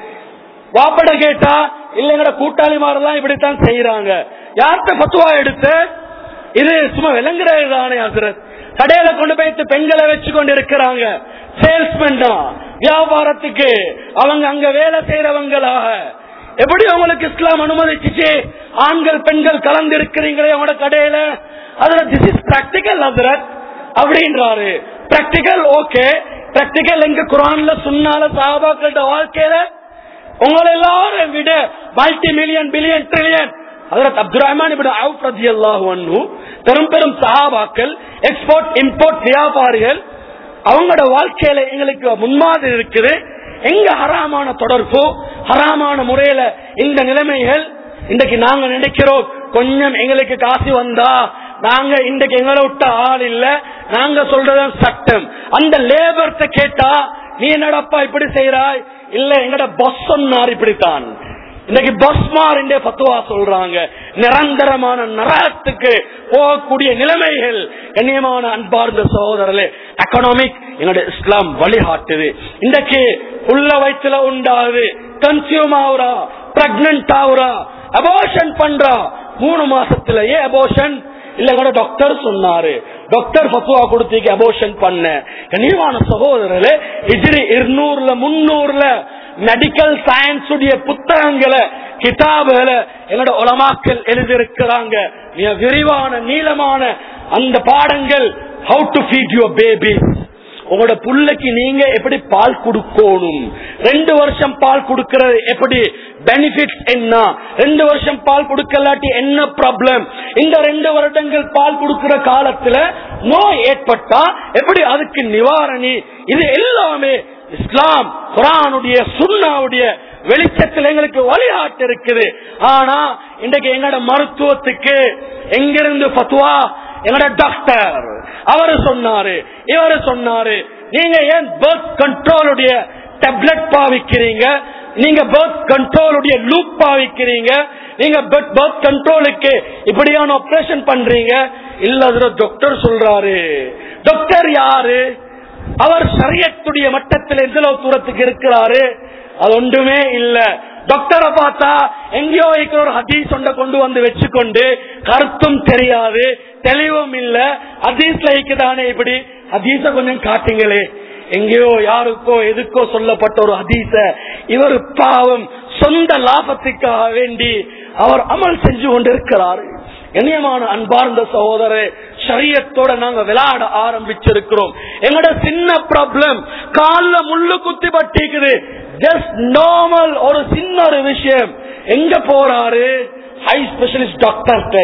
வாப்பட கேட்டா இல்ல எங்கட கூட்டாளிமாரெல்லாம் இப்படித்தான் செய்யறாங்க, யார்கிட்ட பத்துவா எடுத்து? இது சும்மா விளங்குறது தானே ஹசரத். கடையில கொண்டு போயிட்டு பெண்களை வச்சு கொண்டு இருக்கிறாங்க, சேல்ஸ்மேன் தான், வியாபாரத்துக்கு அவங்க அங்க வேலை செய்யறவங்களாக. எப்படி உங்களுக்கு இஸ்லாம் அனுமதிச்சு ஆண்கள் பெண்கள் கலந்து இருக்கிறீங்களே அவங்களோட கடையில? அதுல திஸ் இஸ் பிராக்டிகல் ஹசரத் அப்படின்றாரு. பிராக்டிகல் ஓகே, பிராக்டிகல் எங்க குர்ஆன்ல சுன்னால சஹாபாக்களோட வாழ்க்கையில உங்களை எல்லாரும் விட மல்டி மில்லியன் பில்லியன் ட்ரில்லியன் ஹஜ்ரத் அப்துர் ரஹ்மான் இப்னு அவுஃப் ரலியல்லாஹு அன்ஹு பெரும் பெரும் சஹாபாக்கள், எக்ஸ்போர்ட் இம்போர்ட் வியாபாரிகள், அவங்களோட வாழ்க்கையில எங்களுக்கு முன்மாதிரி இருக்குது. எங்க ஹராமான தொடர்பு, ஹராமான முறையில இந்த நிலைமைகள் இன்றைக்கு நாங்க நினைக்கிறோம் கொஞ்சம் எங்களுக்கு காசு வந்தா நாங்க இன்றைக்கு எங்களை விட்ட ஆள் இல்ல, நாங்க சொல்றத சட்டம். அந்த லேபர்ட்ட கேட்டா நீ என்னடப்பா இப்படி செய்யறாய், இல்ல எங்கட பாஸ் சொன்னார் இப்படித்தான். இன்னைக்கு பஸ்மார் என்றே பத்துவா சொல்றாங்க. நிரந்தரமான நரகத்துக்கு போகக்கூடிய நிலைமைகள். கண்ணியமான அன்பார்ந்த சகோதரர்களே, எக்கனாமிக் எங்களுடைய இஸ்லாம் வழிகாட்டுது. இன்றைக்கு உள்ள வயிற்றுல உண்டாகுது, கன்சியூம் ஆகுறா, பிரெக்னன்ட் ஆகுறா, அபோர்ஷன் பண்றா, 3 மாசத்திலேயே அபோர்ஷன் இல்ல கூட டாக்டர் சொன்னாரு, டாக்டர் பத்துவா கொடுத்தீங்க அபோர்ஷன் பண்ண. கண்ணியமான சகோதரர்களே, ஹிஜ்ரி 200ல 300ல மெடிக்கல் சயின்ஸ் உடைய புத்தகங்களை கிதாபுகளை எங்களோட உலமாக்கள் எழுதியிருக்கிறாங்க. மிக விரிவான நீளமான அந்த பாடங்கள். How to feed your baby, உங்களோட புள்ளைக்கு நீங்க எப்படி பால் கொடுக்கணும், 2 வருஷம் பால் கொடுக்கிறது எப்படி, பெனிஃபிட்ஸ் என்ன, 2 வருஷம் பால் கொடுக்கலாட்டி என்ன ப்ராப்ளம், இந்த 2 வருடங்கள் பால் கொடுக்கிற காலத்துல நோய் ஏற்பட்டா எப்படி அதுக்கு நிவாரணி, இது எல்லாமே இஸ்லாம் குர்ஆனுடைய சுன்னாவுடைய வெளிச்சத்தில் எங்களுக்கு வழிகாட்டு இருக்குது. ஆனா இன்றைக்கு எங்களோட மருத்துவத்துக்கு எங்கிருந்து பத்துவா? எங்களோட டாக்டர் அவரு சொன்னாரு, இவரு சொன்னாரு, நீங்க ஏன் பர்த் கண்ட்ரோலுடைய டேப்லெட் பாவிக்கிறீங்க, நீங்க பர்த் கண்ட்ரோலுடைய லூப் பாவிக்கிறீங்க, நீங்க பர்த் கண்ட்ரோலுக்கு இப்படியான ஆபரேஷன் பண்றீங்க. இல்ல டாக்டர் சொல்றாரு. டாக்டர் யாரு? அவர் ஷரியத்துடைய மட்டத்தில் எவ்வளவு தூரத்துக்கு இருக்கிறாரு? அது ஒன்றுமே இல்ல. டாக்டரை பார்த்தா எங்கேயோ இருக்கிற ஒரு ஹதீஸ் ஒன்றை கொண்டு வந்து வச்சுக்கொண்டு கருத்தும் தெரியாது, தெளிவும் இல்ல. ஹதீஸ்ல இருக்குதானே இப்படி, ஹதீஸ கொஞ்சம் காட்டுங்களே. எங்கேயோ யாருக்கோ எதுக்கோ சொல்லப்பட்ட ஒரு ஹதீஸ இவர் பாவம் சொந்த லாபத்துக்காக வேண்டி அவர் அமல் செஞ்சு கொண்டிருக்கிறார். கண்ணியமான அன்பார்ந்த சகோதரரே, ஷரியத்தோட நாங்க விளையாட ஆரம்பிச்சிருக்கிறோம். எங்கட சின்ன ப்ராப்ளம், கால்ல முள்ளு குத்தி பட்டிக்குது, ஜஸ்ட் நார்மல் ஒரு சின்ன ஒரு விஷயம், எங்க போறாரு? ஹை ஸ்பெஷலிஸ்ட் டாக்டர்கிட்ட.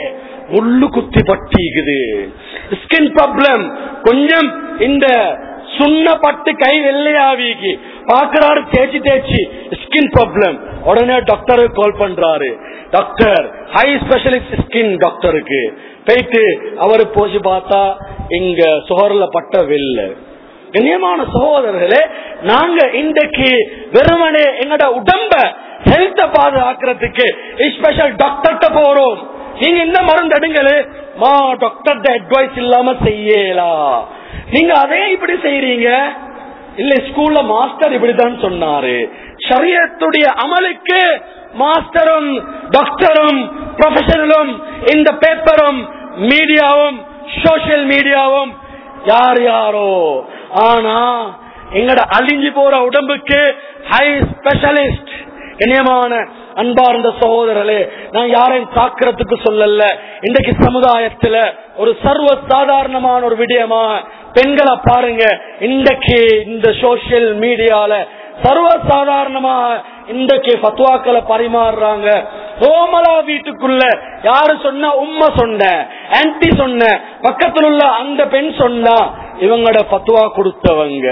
முள்ளு குத்தி பட்டிக்குது. ஸ்கின் ப்ராப்ளம், கொஞ்சம் இந்த சுண்ண பட்டு கை வெள்ளையாவிக்கு பாக்குறாரு, தேய்ச்சி தேய்ச்சி ஸ்கின் ப்ராப்ளம். உடனே டாக்டருக்கு கால் பண்றாரு. டாக்டர், ஹை ஸ்பெஷலிஸ்ட் ஸ்கின் டாக்டருக்கு போயிட்டு அவரு போச்சு பார்த்தா இங்க சுகர்ல பட்ட வெள்ள. கண்ணியமான சகோதரர்களே, நாங்க இன்றைக்கு வெறுமனே எங்கட உடம்ப ஹெல்த்த பாதுகாக்கிறதுக்கு ஸ்பெஷல் டாக்டர்கிட்ட போறோம். நீங்க இந்த மருந்து எடுங்களே, மா டாக்டர் அட்வைஸ் இல்லாம செய்யலாம். நீங்க அதே இப்படி செய்யறீங்க. இல்ல ஸ்கூல்ல மாஸ்டர் இப்படித்தான் சொன்னாரு. ஷரியத்துடைய அமலுக்கு மாஸ்டரும் டாக்டரும் ப்ரொஃபஷனலும் இந்த பேப்பரும் மீடியாவும் சோசியல் மீடியாவும் யார் யாரோ. ஆனா எங்கட அழிஞ்சு போற உடம்புக்கு ஹை ஸ்பெஷலிஸ்ட். கண்ணியமான அன்பார்ந்த சகோதரர்களே, நான் யாரையும் தாக்குறதுக்கு சொல்லல. இன்றைக்கு சமுதாயத்துல ஒரு சர்வ சாதாரணமான ஒரு விடயமா பெண்களை பாருங்க. இன்றைக்கு இந்த சோசியல் மீடியால சர்வ சாதாரணமா இன்றைக்கு பத்வாக்களை பரிமாறுறாங்க. ரோமலா வீட்டுக்குள்ள யாரு சொன்ன, உம்மா சொன்ன, ஆன்டி சொன்ன, பக்கத்தில் உள்ள அந்த பெண் சொன்னா இவங்களோட பத்வா கொடுத்தவங்க.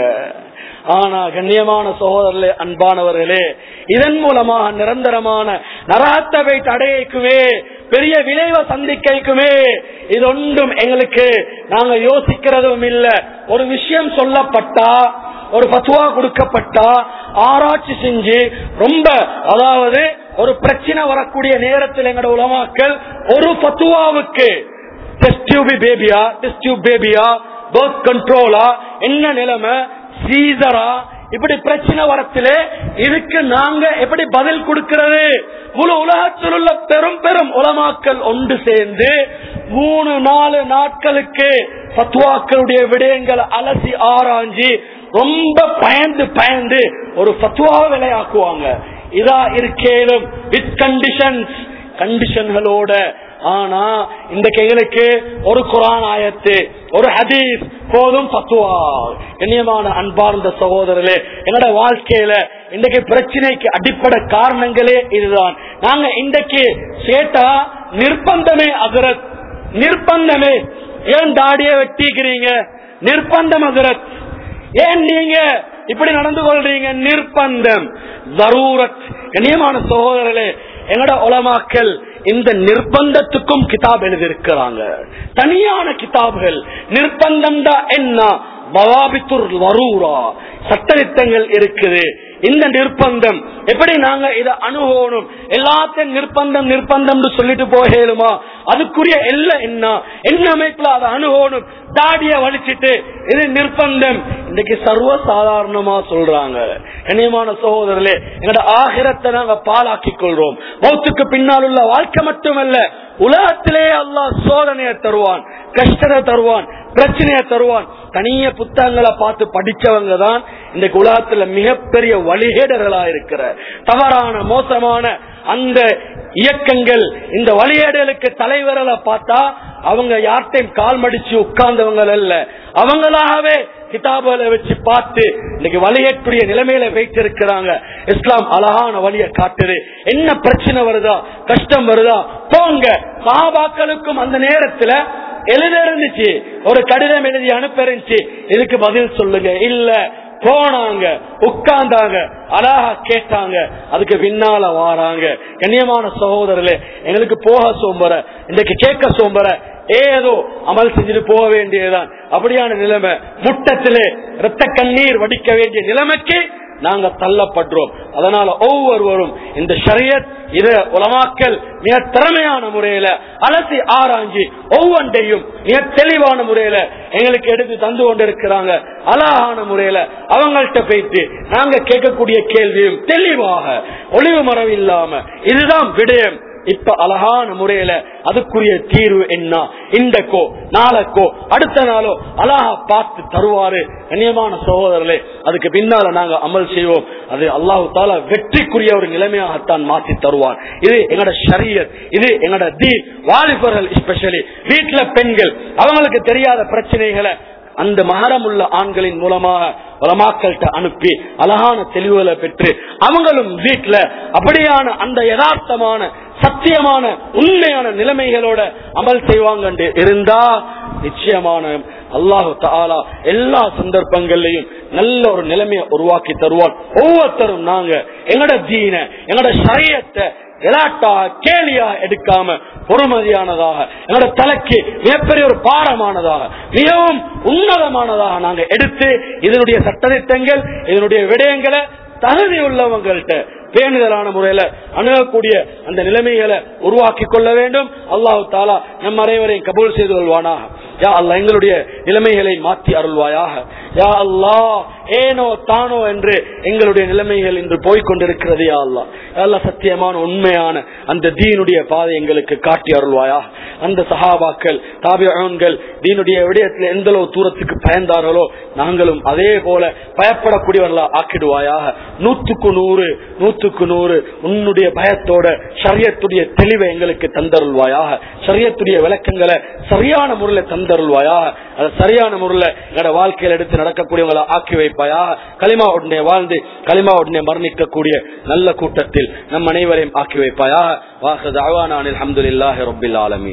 ஆனா கண்ணியமான சகோதரர்களே, அன்பானவர்களே, இதன் மூலமாக நிரந்தரமான நரகத்தை அடையவே பெரிய விளைவை சந்திக்குமே. இது ஒன்றும் எங்களுக்கு நாங்க யோசிக்கிறதும் இல்ல. ஒரு விஷயம் சொல்லப்பட்டா, ஒரு பத்துவா கொடுக்கப்பட்டா, ஆராய்ச்சி செஞ்சு ரொம்ப, அதாவது ஒரு பிரச்சனை வரக்கூடிய நேரத்தில் எங்களோட உலமாக்கள் ஒரு பத்துவாவுக்கு டெஸ்ட் டியூப் பேபியா, டெஸ்ட் டியூப் பேபியா, பர்த் கண்ட்ரோலா, என்ன நிலைமை, சீசரா, இப்படி பிரச்சனை வரத்திலே இதுக்கு நாங்க எப்படி பதில் கொடுக்கிறது? முழு உலகத்தில் உள்ள பெரும் பெரும் உலமாக்கள் ஒன்று சேர்ந்து 3-4 நாட்களுக்கு பத்துவாக்களுடைய விடயங்களை அலசி ஆராய்ஞ்சி ரொம்ப பயந்து ஒரு பத்துவாவை விளையாக்குவாங்க. இதா இருக்கேனும் வித் கண்டிஷன்களோட. ஆனா இந்த கைகளுக்கு ஒரு குர்ஆன் ஆயத்து, ஒரு ஹதீஸ் போதும் பத்துவா. கண்ணியமான அன்பார்ந்த சகோதரர்களே, என்னோட வாழ்க்கையில இன்றைக்கு பிரச்சனைக்கு அடிப்படை காரணங்களே இதுதான். நாங்க இன்றைக்கு கேட்டா நிர்பந்தமே ஹஜ்ரத், நிர்பந்தமே. ஏன் தாடியை வெட்டிக்கிறீங்க? நிர்பந்தம் ஹஜ்ரத். ஏன் நீங்க இப்படி நடந்து கொள்றீங்க? நிர்பந்தம், ஜரூரத். கண்ணியமான சகோதரர்களே, எங்கட உலமாக்கள் இந்த நிர்பந்தத்துக்கும் கிதாப் எழுதியிருக்கிறாங்க, தனியான கிதாபுகள். நிர்பந்தம் தான் என்ன, பவாபித்துர் வரூரா, சட்டதிட்டங்கள் இருக்குது. இந்த நிர்பந்தம் எப்படி நாங்க இதை அணுகணும்? எல்லாத்தையும் நிர்பந்தம் நிர்பந்தம் சொல்லிட்டு போகலுமா? அதுக்குரிய எல்லாம் என்ன அமைப்புல அதை அணுகணும்? தாடிய வலிச்சிட்டு இது நிர்பந்தம் இன்னைக்கு சர்வ சாதாரணமா சொல்றாங்க. கண்ணியமான சகோதரர்களே, எங்களோட ஆகிரத்தை நாங்க பாலாக்கி கொள்றோம். மௌத்துக்கு பின்னால் உள்ள வாழ்க்கை மட்டுமல்ல, உலகத்திலே அல்லாஹ் சோதனையை தருவான், கஷ்டத்தை தருவான், பிரச்சனையை தருவான். தனிய புத்தகங்களை பார்த்து படிச்சவங்க தான் இன்றைக்கு உலகத்துல மிகப்பெரிய வழிகேடர்களா இருக்கிற தவறான மோசமான அந்த இயக்கங்கள். இந்த வழிகேடலுக்கு தலைவர்களை பார்த்தா அவங்க யார்ட்டையும் கால் மடிச்சு உட்கார்ந்தவங்க அல்ல, அவங்களாகவே கிதாபுகளை வச்சு பார்த்து இன்னைக்கு வழியேற்குரிய நிலைமையில வைத்திருக்கிறாங்க. இஸ்லாம் அழகான வழியை காட்டுது. என்ன பிரச்சனை வருதா, கஷ்டம் வருதா, போங்க. சஹாபாக்களுக்கும் அந்த நேரத்துல எழுத இருந்துச்சு, ஒரு கடிதம் எழுதி அனுப்ப இருந்துச்சு, இதுக்கு பதில் சொல்லுங்க. இல்ல, போனாங்க, உட்கார்ந்தாங்க, அழகா கேட்டாங்க, அதுக்கு பின்னால வாராங்க. கண்ணியமான சகோதரர்களே, எங்களுக்கு போக சோம்பர, இன்றைக்கு கேட்க சோம்பர, ஏதோ அமல் செஞ்சுட்டு போக வேண்டியதுதான். அப்படியான நிலைமை, முட்டத்திலே இரத்த கண்ணீர் வடிக்க வேண்டிய நிலைமைக்கு நாங்க தள்ளப்படுறோம். அதனால ஒவ்வொருவரும் இந்த ஷரியத் இத உலமாக்கள் மிக திறமையான முறையில அலசி ஆராய்ச்சி ஒவ்வொன்றையும் மிக தெளிவான முறையில எங்களுக்கு எடுத்து தந்து கொண்டிருக்கிறாங்க. அழகான முறையில அவங்கள்ட்ட போயிட்டு நாங்க கேட்கக்கூடிய கேள்வியும் தெளிவாக ஒளிவு மறைவு இல்லாம இதுதான் விடயம். இப்ப அழகான முறையில அதுக்குரிய தீர்வு என்ன, இன்றைக்கோ நாளைக்கோ அடுத்த நாளோ அழகா பார்த்து தருவாரு. கண்ணியமான சகோதரர்களே, அதுக்கு பின்னால நாங்க அமல் செய்வோம். அது அல்லாஹ் தஆலா வெற்றிக்குரிய ஒரு நிலைமையாகத்தான் மாற்றி தருவார். இது எங்கட ஷரியத், இது எங்கட தீன். வாலிபர்கள் ஸ்பெஷலி வீட்டுல பெண்கள் அவங்களுக்கு தெரியாத பிரச்சனைகளை அந்த மஹரம் உள்ள ஆண்களின் மூலமாக உலமாக்கள்கிட்ட அனுப்பி அழகான தெளிவுகளை பெற்று அவங்களும் வீட்டுல அப்படியான அந்த யதார்த்தமான சத்தியமான உண்மையான நிலைமைகளோட அமல் செய்வாங்க இருந்தா நிச்சயமான அல்லாஹு தஆலா எல்லா சந்தர்ப்பங்களையும் நல்ல ஒரு நிலைமையை உருவாக்கி தருவான். ஒவ்வொருத்தரும் நாங்க எங்கட தீன எங்கட ஷரியத்தை விளையாட்டாக கேலியா எடுக்காம பொறுமதியானதாக எங்களோட தலைக்கு மிகப்பெரிய ஒரு பாடமானதாக மிகவும் உன்னதமானதாக நாங்க எடுத்து இதனுடைய சட்டதிட்டங்கள் இதனுடைய விடயங்களை தகுதி உள்ளவங்கள்ட்ட பேணுதலான முறையில அணுகக்கூடிய அந்த நிலைமைகளை உருவாக்கி கொள்ள வேண்டும். அல்லாஹு தஆலா நம் அனைவரையும் கபூல் செய்து கொள்வானாக. யா அல்லாஹ் எங்களுடைய நிலைமைகளை மாற்றி அருள்வாயாக. யா அல்லாஹ் ஏனோ தானோ என்று எங்களுடைய நிலைமைகள் இன்று போய்கொண்டிருக்கிறது. யா அல்லாஹ், யா அல்லாஹ் சத்தியமான உண்மையான அந்த தீனுடைய பாதை எங்களுக்கு காட்டி அருள்வாயாக. அந்த சஹாபாக்கள் தாபிஊன்கள் தீனுடைய விடயத்தில் எந்த அளவு தூரத்துக்கு பயந்தார்களோ நாங்களும் அதே போல பயப்படக்கூடியவர்களா ஆக்கிடுவாயாக. 100% உன்னுடைய பயத்தோட ஷரியத்துடைய தெளிவை எங்களுக்கு தந்தருள்வாயாக. ஷரியத்துடைய விளக்கங்களை சரியான முறையில் தந்தருள்வாயாக. அதை சரியான முறையில் என்னோட வாழ்க்கையில் எடுத்து நடக்கக்கூடியவங்களை ஆக்கி வைப்பாயாக. களிமா உடனே வாழ்ந்து களிமா உடனே மரணிக்கக்கூடிய நல்ல கூட்டத்தில் நம் அனைவரையும் ஆக்கி வைப்பாயாக. வாஹது அவானானில் அல்ஹம்துலில்லாஹி ரப்பில் ஆலமீன்.